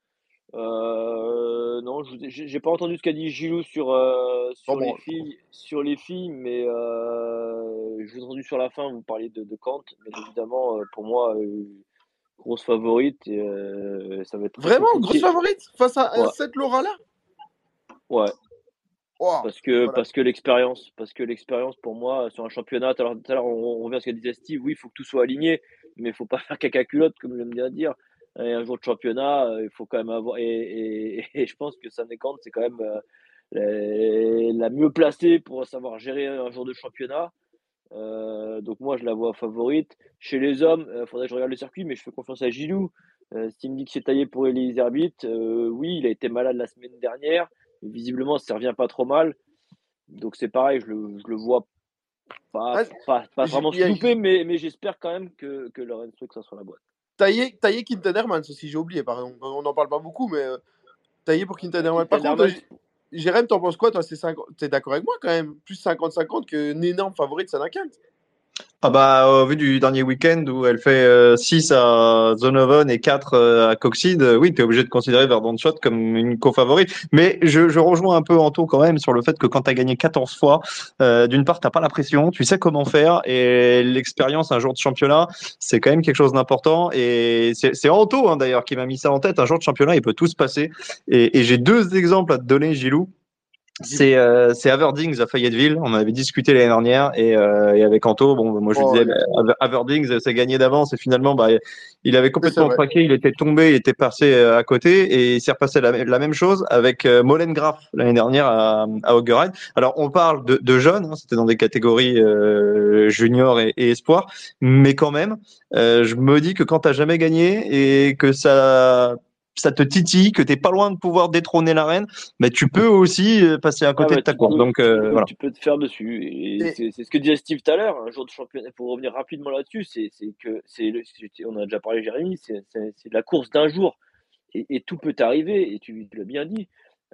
Euh, non, je vous ai- j'ai j'ai pas entendu ce qu'a dit Gilou sur, euh, Oh, sur les bon. filles, sur les filles, mais euh, je vous ai entendu sur la fin, vous parliez de, de Kant, bien évidemment, euh, pour moi, euh, grosse favorite, et, euh, ça va être très Vraiment, grosse compliqué. favorite face à, à Ouais, cette Laura-là. ouais, Oh, parce que, voilà. parce que l'expérience, parce que l'expérience pour moi, sur un championnat, tout à l'heure, tout à l'heure, on, on revient à ce qu'a dit Steve, oui, il faut que tout soit aligné, mais il faut pas faire caca culotte, comme j'aime bien dire. Et un jour de championnat, euh, il faut quand même avoir. Et, et, et je pense que Sam Kant, c'est quand même euh, la, la mieux placée pour savoir gérer un jour de championnat. Euh, donc moi, je la vois favorite. Chez les hommes, il faudrait que je regarde le circuit, mais je fais confiance à Gilou. Euh, S'il me dit que c'est taillé pour Elise Herbit, euh, oui, il a été malade la semaine dernière. Mais visiblement, ça ne revient pas trop mal. Donc c'est pareil, je le, je le vois pas, Ah, pas, pas j'ai- vraiment il se y a- louper, mais, mais j'espère quand même que, que Lorenz Weig soit sur la boîte. Taillé, taillé Quinten Hermans aussi, j'ai oublié, pardon. On n'en parle pas beaucoup, mais euh, taillé pour Quinten Hermans. Par Quinten contre, Hermans, J- Jérém, t'en penses quoi, toi? C'est cinquante T'es d'accord avec moi quand même? Plus cinquante cinquante qu'une énorme favorite, Sanne Kant. Ah bah, au vu du dernier week-end où elle fait euh, six à Zonhoven et quatre euh, à Coxide, euh, oui, tu es obligé de considérer Verdon Schott comme une co-favorite. Mais je, je rejoins un peu Anto quand même sur le fait que quand tu as gagné quatorze fois, euh, d'une part, tu pas la pression, tu sais comment faire et l'expérience un jour de championnat, c'est quand même quelque chose d'important. Et c'est c'est Anto hein, d'ailleurs qui m'a mis ça en tête. Un jour de championnat, il peut tout se passer. Et, et j'ai deux exemples à te donner, Gilou. C'est euh, c'est Averdings à Fayetteville. On en avait discuté l'année dernière et, euh, et avec Anto, bon, moi je Oh, disais, oui. bah, Averdings, c'est gagné d'avance et finalement, bah, il avait C'est complètement vrai. craqué. Il était tombé, il était passé euh, à côté et il s'est repassé la, la même chose avec euh, Molengraf l'année dernière à, à Haugerheim. Alors on parle de, de jeunes, hein, c'était dans des catégories euh, junior et, et espoir, mais quand même, euh, je me dis que quand t'as jamais gagné et que ça ça te titille, que t'es pas loin de pouvoir détrôner la reine, mais tu peux aussi euh, passer à côté Ah de bah, ta tu course. peux, Donc tu euh, peux, voilà. tu peux te faire dessus. Et Et- c'est c'est ce que disait Steve tout à l'heure, un jour de championnat, pour revenir rapidement là-dessus, c'est c'est que c'est le- c'est- on a déjà parlé, Jérémy, c'est c'est- c'est la course d'un jour. Et, et tout peut arriver, et tu l'as bien dit.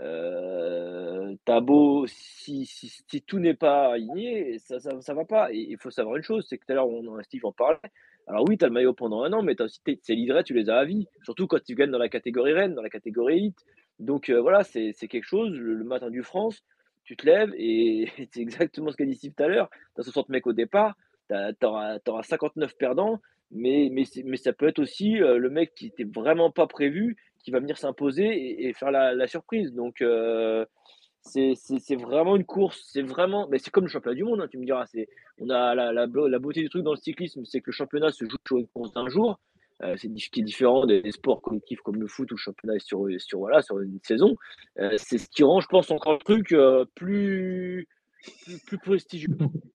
Euh, t'as beau, si, si, si tout n'est pas aligné, ça, ça, ça va pas. Et il faut savoir une chose, c'est que tout à l'heure, on, Steve en parlait. Alors oui, tu as le maillot pendant un an, mais t'as aussi tes, tes livrets, tu les as à vie. Surtout quand tu gagnes dans la catégorie reine, dans la catégorie élite. Donc euh, voilà, c'est c'est quelque chose. Le, le matin du France, tu te lèves et c'est exactement ce qu'a dit Steve tout à l'heure. Tu as soixante mecs au départ, tu auras cinquante-neuf perdants, mais, mais, c'est- mais ça peut être aussi euh, le mec qui n'était vraiment pas prévu, qui va venir s'imposer et, et faire la, la surprise. Donc euh, c'est c'est- c'est vraiment une course, c'est vraiment, mais c'est comme le championnat du monde, hein, tu me diras. C'est, on a la, la, la beauté du truc dans le cyclisme, c'est que le championnat se joue sur une course d'un jour. Euh, c'est ce qui est différent des, des sports collectifs comme le foot où le championnat est sur, sur, voilà, sur une saison. Euh, c'est ce qui rend, je pense, encore le truc euh, plus, plus, plus prestigieux.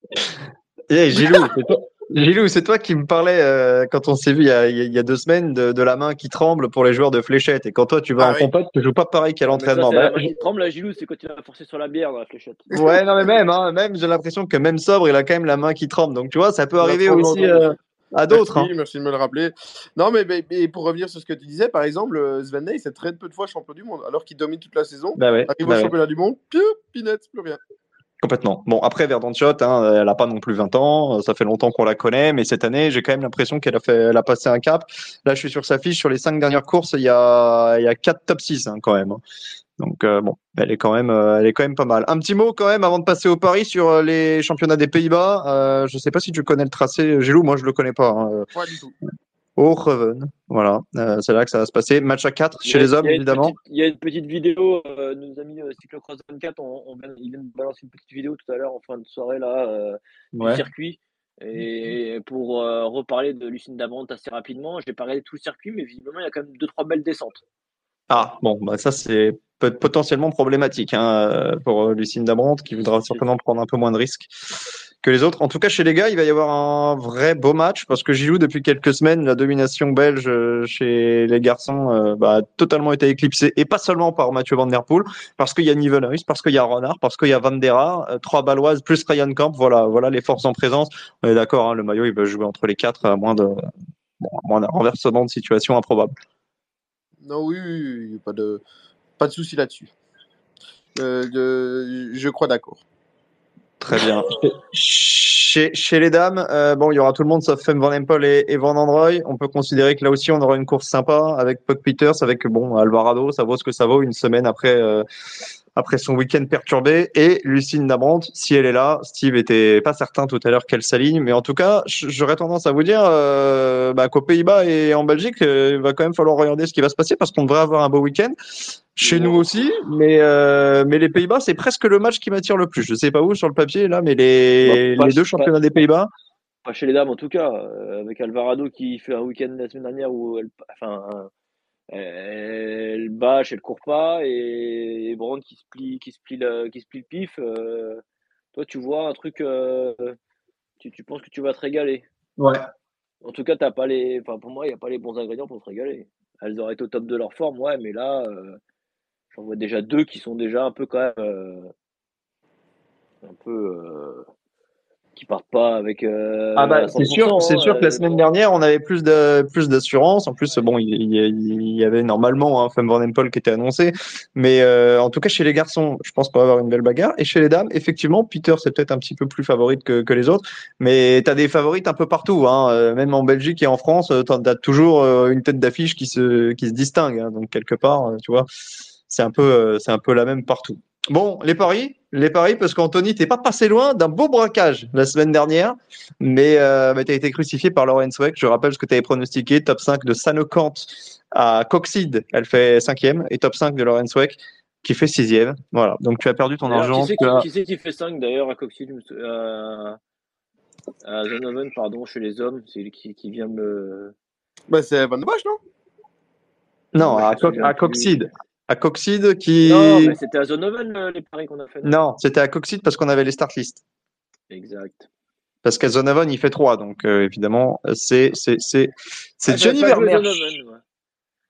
Et Gilou, c'est toi, Gilou, c'est toi qui me parlais euh, quand on s'est vu il y a, il y a deux semaines de, de la main qui tremble pour les joueurs de fléchettes. Et quand toi tu vas Ah en oui. compète, tu joues pas pareil qu'à Ah, mais ça, l'entraînement. c'est Bah, la main qui tremble, la Gilou, c'est quand tu vas forcer sur la bière dans la fléchette. ouais, non mais même, hein, même j'ai l'impression que même sobre, il a quand même la main qui tremble. Donc tu vois, ça peut On a arriver tremblé aussi entendu. euh, à d'autres. Merci, Hein. merci de me le rappeler. Non, mais, mais- mais pour revenir sur ce que tu disais, par exemple, euh, Sven Nys est très peu de fois champion du monde, alors qu'il domine toute la saison. Bah ouais, Arrive bah au ouais. championnat du monde, piou, pinette, plus rien. Complètement. Bon, après, Verdonchot, hein, elle a pas non plus vingt ans. Ça fait longtemps qu'on la connaît, mais cette année, j'ai quand même l'impression qu'elle a fait, elle a passé un cap. Là, je suis sur sa fiche. Sur les cinq dernières courses, il y a, il y a quatre top six, hein, quand même. Donc, euh, bon, elle est quand même, euh, elle est quand même pas mal. Un petit mot, quand même, avant de passer au Paris sur euh, les championnats des Pays-Bas. Euh, je sais pas si tu connais le tracé. Gilou, moi, je le connais pas. Hein. Pas du tout. Hooghoven. Voilà. Euh, c'est là que ça va se passer. Match à quatre Il y chez a, les il hommes, y a une évidemment. petite, il y a une petite vidéo, euh, nos amis euh, Cyclocross vingt-quatre, on, on vient- ils viennent de balancer une petite vidéo tout à l'heure en fin de soirée là, euh, du Ouais. circuit. Et pour euh, reparler de Lucinda Dabrante assez rapidement, j'ai pas regardé tout le circuit, mais visiblement il y a quand même deux trois belles descentes. Ah, bon, bah ça c'est peut- potentiellement problématique hein, euh, pour euh, Lucine Dabrante qui voudra certainement prendre un peu moins de risques que les autres. En tout cas, chez les gars, il va y avoir un vrai beau match parce que j'y joue depuis quelques semaines. La domination belge euh, chez les garçons euh, bah, a totalement été éclipsée et pas seulement par Mathieu Van Der Poel, parce qu'il y a Nieuwenhuis, parce qu'il y a Renard, parce qu'il y a Van Der Haar, euh, trois Baloises plus Ryan Camp. Voilà, voilà les forces en présence. On est d'accord, hein, le maillot il va jouer entre les quatre à moins de bon, à moins d'un renversement de situation improbable. Non, oui, oui, oui, pas de, pas de souci là-dessus. Euh, de- je crois d'accord. Très bien. Chez, chez les dames, euh, bon, il y aura tout le monde sauf Femme Van Empel et, et Van Androy. On peut considérer que là aussi, on aura une course sympa avec Puck Peters, avec bon Alvarado. Ça vaut ce que ça vaut une semaine après euh, après son week-end perturbé. Et Lucine Dabrante, si elle est là, Steve était pas certain tout à l'heure qu'elle s'aligne, mais en tout cas, j'aurais tendance à vous dire euh, bah, qu'aux Pays-Bas et en Belgique, euh, il va quand même falloir regarder ce qui va se passer parce qu'on devrait avoir un beau week-end. Chez nous aussi, mais euh, mais les Pays-Bas, c'est presque le match qui m'attire le plus. Je sais pas où sur le papier là, mais les, Bah, les deux pas, championnats des Pays-Bas. pas chez les dames en tout cas, euh, avec Alvarado qui fait un week-end la semaine dernière où elle, enfin, elle bâche, elle court pas, et, et Brand qui se plie, qui se plie, le, qui se plie le pif. Euh, toi, tu vois un truc, euh, tu, tu penses que tu vas te régaler. Ouais. En tout cas, t'as pas les, enfin, pour moi, il n'y a pas les bons ingrédients pour te régaler. Elles auraient été au top de leur forme, ouais, mais là, euh, j'en vois déjà deux qui sont déjà un peu quand même, euh, un peu, euh, qui partent pas avec euh, Ah bah à c'est cent pour sûr, cent. c'est sûr Hein, que la euh, semaine dernière on avait plus de plus d'assurance. En plus bon, il, il, il y avait normalement un Femme Van Empel qui était annoncé, mais euh, en tout cas chez les garçons, je pense qu'on va avoir une belle bagarre. Et chez les dames, effectivement, Peter c'est peut-être un petit peu plus favorite que, que les autres, mais t'as des favorites un peu partout, hein. Euh, même en Belgique et en France, t'as, t'as toujours euh, une tête d'affiche qui se qui se distingue. Hein. Donc quelque part, euh, tu vois, c'est un peu euh, c'est un peu la même partout. Bon, les paris, les paris, parce qu'Anthony, t'es pas passé loin d'un beau braquage la semaine dernière, mais, euh, mais t'as été crucifié par Lauren Sweck. Je rappelle ce que tu avais pronostiqué, top cinq de Sanokant à Coxide, elle fait cinquième, et top cinq de Lauren Sweck qui fait sixième. Voilà, donc tu as perdu ton D'ailleurs, qui argent. c'est Tu qui, as... qui, c'est qui fait cinq d'ailleurs à Coxide, euh, à Zonoven, pardon, chez les hommes, c'est lui qui, qui vient me. Bah, c'est Van de Bosch, non? Non, mais je à, me Co- souviens à plus. Coxide. À Coxide Non, qui... mais c'était à Zonoven euh, les paris qu'on a fait. Non, Non, c'était à Coxide parce qu'on avait les start list. exact. Parce qu'à Zonovan, il fait trois, donc euh, évidemment, c'est c'est c'est c'est Ah, j'avais Johnny pas joué Vermeersch. Zonoven, moi.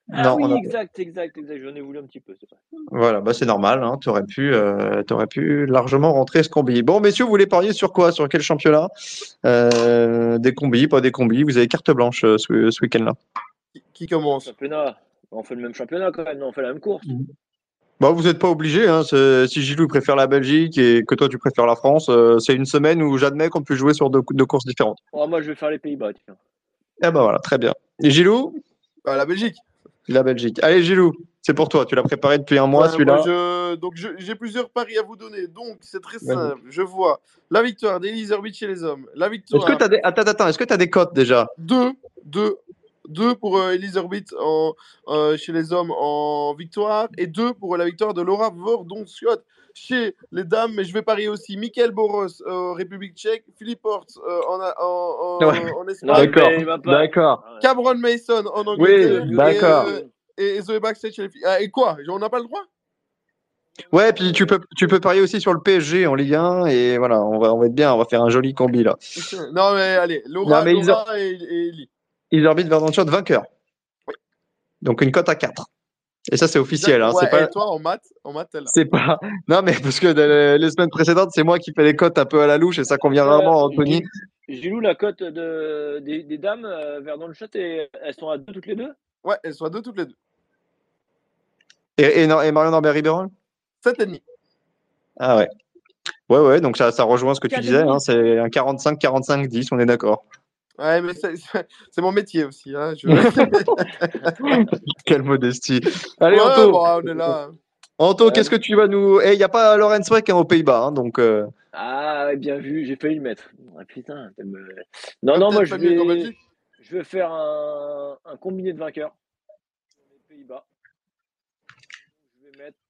Ah Non, oui, on a- exact, exact, exact. J'en ai voulu un petit peu, c'est vrai. Voilà, bah c'est normal, hein, tu aurais pu, euh, t'aurais pu largement rentrer ce combi. Bon, messieurs, vous voulez parier sur quoi? Sur quel championnat? Euh, des combis, pas des combis, vous avez carte blanche euh, ce, ce week-end-là. Qui, qui commence? Championnat. On fait le même championnat quand même, non, on fait la même course. Bah, vous n'êtes pas obligé, hein, c'est- si Gilou préfère la Belgique et que toi tu préfères la France, euh, c'est une semaine où j'admets qu'on peut jouer sur deux, deux courses différentes. Oh, moi, je vais faire les Pays-Bas, tiens. Eh ben voilà, très bien. Et Gilou? Bah, la Belgique. La Belgique. Allez, Gilou, c'est pour toi, tu l'as préparé depuis un mois Ouais, celui-là. moi, je... Donc, je- j'ai plusieurs paris à vous donner. Donc, c'est très Vas-y. simple. Je vois la victoire d'Elise Herbich chez les hommes. La victoire. Est-ce que t'as des... Attends, attends, est-ce que tu as des cotes déjà? Deux, deux, deux pour euh, Elise Herbich en, euh, chez les hommes en victoire et deux pour la victoire de Laura Verdon-Scott chez les dames. Mais je vais parier aussi Michael Boros euh, République tchèque, Philippe Hort euh, en, a- en, en, Ouais. en Non, Espagne, D'accord, mais il va pas. d'accord. Ah ouais. Cameron Mason en Angleterre Oui, et, d'accord. euh, et Zoé Backstage chez les filles. Ah, et quoi? On n'a pas le droit? Ouais, puis tu peux, tu peux parier aussi sur le P S G en Ligue un et voilà, on va, on va être bien, on va faire un joli combi là. Non, mais allez, Laura, Non, mais ils Laura et, et Ellie. Iserbyt Verdonschot vainqueur. Oui. Donc une cote à quatre. Et ça c'est officiel, hein, Ouais, c'est pas, et toi, en maths, en maths, t'es là. c'est pas. Non mais parce que de- les semaines précédentes c'est moi qui fais les cotes un peu à la louche et ça convient Euh, rarement à Anthony. Gilou- Gilou, la cote de, des, des dames euh, vers dans le chat, et, elles sont à deux toutes les deux? Ouais, elles sont à deux toutes les deux. Et, et, non- et Marion Norbert-Riberon? sept et demi. Ah ouais. Ouais, ouais, donc ça, ça rejoint ce que tu Quatre et disais, demi. hein, c'est un quarante-cinq quarante-cinq dix, on est d'accord. Ouais, mais c'est c'est- c'est mon métier aussi. Hein. Je... Quelle modestie. Allez, ouais, Anto, bon, on est là. Anto Ouais. qu'est-ce que tu vas nous. Eh, il n'y a pas Lorenz Weck hein, aux Pays-Bas, hein, donc. euh, Ah, ouais, bien vu, j'ai failli le mettre. Ah, putain, ça me- non, Ah, non, moi peut-être je pas mieux qu'en vais, Belgique. je vais faire un, un combiné de vainqueurs sur les Pays-Bas. Je vais mettre,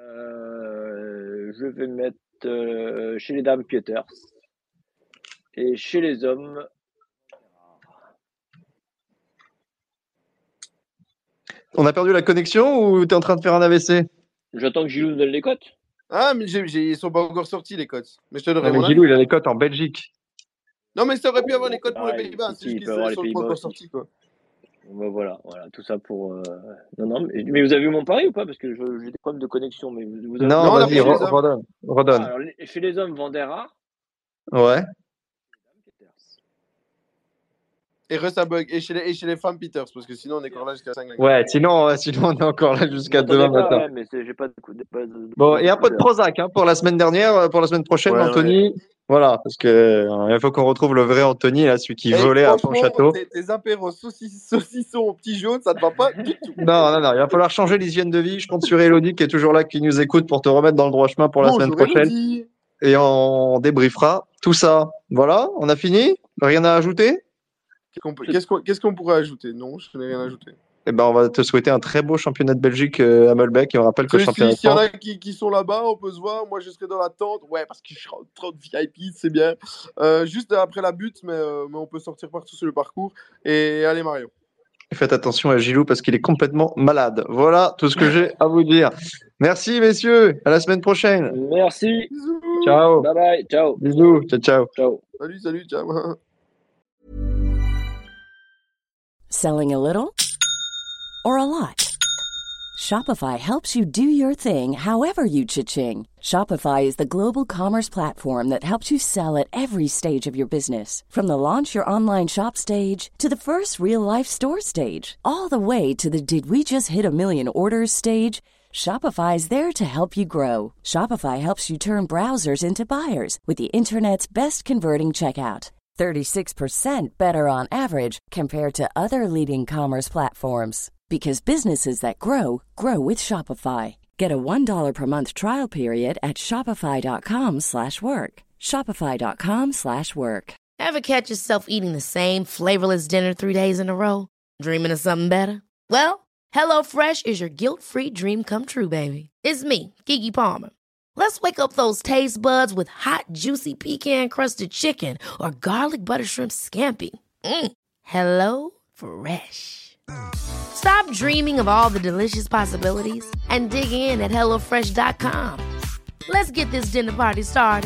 euh, je vais mettre euh, chez les dames Pieters et chez les hommes. On a perdu la connexion ou t'es en train de faire un A V C? J'attends que Gilou nous donne les cotes. Ah, mais j'ai, j'ai- ils sont pas encore sortis, les cotes. Mais je te donnerai Non, mais mon Gilou, avis. il a les cotes en Belgique. Non, mais ça aurait pu avoir les cotes pour les Pareil, Pays-Bas. si, C'est si, juste il qu'ils peut avoir les sont pas Pays-Bas encore aussi. sortis, quoi. Ben voilà, voilà, tout ça pour. euh, Non, non, mais, mais vous avez vu mon pari ou pas? Parce que je- j'ai des problèmes de connexion. Mais vous, vous avez Non, Non, on a vas-y, pris les re- hommes. redonne. Ah, redonne. alors, les- chez les hommes, Vandera. Ouais. Et Russabug. Et chez les, et chez les femmes, Peters. Parce que sinon, on est encore là jusqu'à cinq. Ouais, sinon, euh, sinon on est encore là jusqu'à Vous m'entendez demain pas, matin. ouais, mais c'est- j'ai pas de coup de pas de- Bon, de et un peu de couleur. Prozac hein, pour la semaine dernière, euh, pour la semaine prochaine, Ouais, Anthony. Voilà, parce que euh, il faut qu'on retrouve le vrai Anthony, là, celui qui Et volait à franchement, Pont-Château. tes, tes apéros saucisses- saucissons au petit jaune, ça te va pas du tout. Non, non, non, il va falloir changer l'hygiène de vie. Je compte sur Elodie qui est toujours là, qui nous écoute pour te remettre dans le droit chemin pour la semaine Bonjour, prochaine. Elodie. Et on débriefera tout ça. Voilà, on a fini? Rien à ajouter? Qu'est-ce qu'on peut- Qu'est-ce qu'on qu'est-ce qu'on pourrait ajouter? Non, je n'ai rien ajouté. Eh ben, on va te souhaiter un très beau championnat de Belgique euh, à Mulbeck. Et on rappelle que le Si- championnat de S'il y en France. a qui, qui sont là-bas, on peut se voir. Moi, je serai dans la tente. Ouais, parce que je serai en trop de V I P, c'est bien. Euh, juste après la butte, mais, euh, mais on peut sortir partout sur le parcours. Et allez, Mario. Faites attention à Gilou parce qu'il est complètement malade. Voilà tout ce que j'ai à vous dire. Merci, messieurs. À la semaine prochaine. Merci. Bisous. Ciao. Bye bye. Ciao. Bisous. Ciao, ciao. Ciao. Salut, salut, ciao. Selling a little or a lot? Shopify helps you do your thing however you cha-ching. Shopify is the global commerce platform that helps you sell at every stage of your business. From the launch your online shop stage to the first real life store stage, all the way to the did we just hit a million orders stage. Shopify is there to help you grow. Shopify helps you turn browsers into buyers with the internet's best converting checkout. thirty-six percent better on average compared to other leading commerce platforms. Because businesses that grow, grow with Shopify. Get a one dollar per month trial period at shopify.com slash work. Shopify.com slash work. Ever catch yourself eating the same flavorless dinner three days in a row? Dreaming of something better? Well, HelloFresh is your guilt-free dream come true, baby. It's me, Keke Palmer. Let's wake up those taste buds with hot, juicy pecan-crusted chicken or garlic butter shrimp scampi. Mm. Hello Fresh. Stop dreaming of all the delicious possibilities and dig in at hello fresh dot com. Let's get this dinner party started.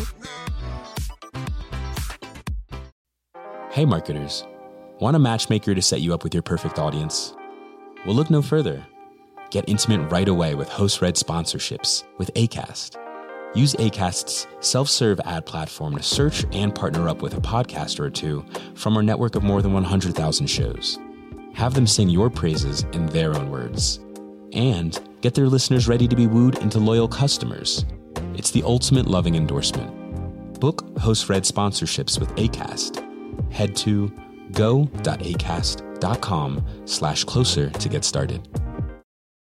Hey marketers, want a matchmaker to set you up with your perfect audience? Well, look no further. Get intimate right away with host-read sponsorships with Acast. Use Acast's self-serve ad platform to search and partner up with a podcaster or two from our network of more than one hundred thousand shows. Have them sing your praises in their own words. And get their listeners ready to be wooed into loyal customers. It's the ultimate loving endorsement. Book host-read sponsorships with Acast. Head to go.acast.com slash closer to get started.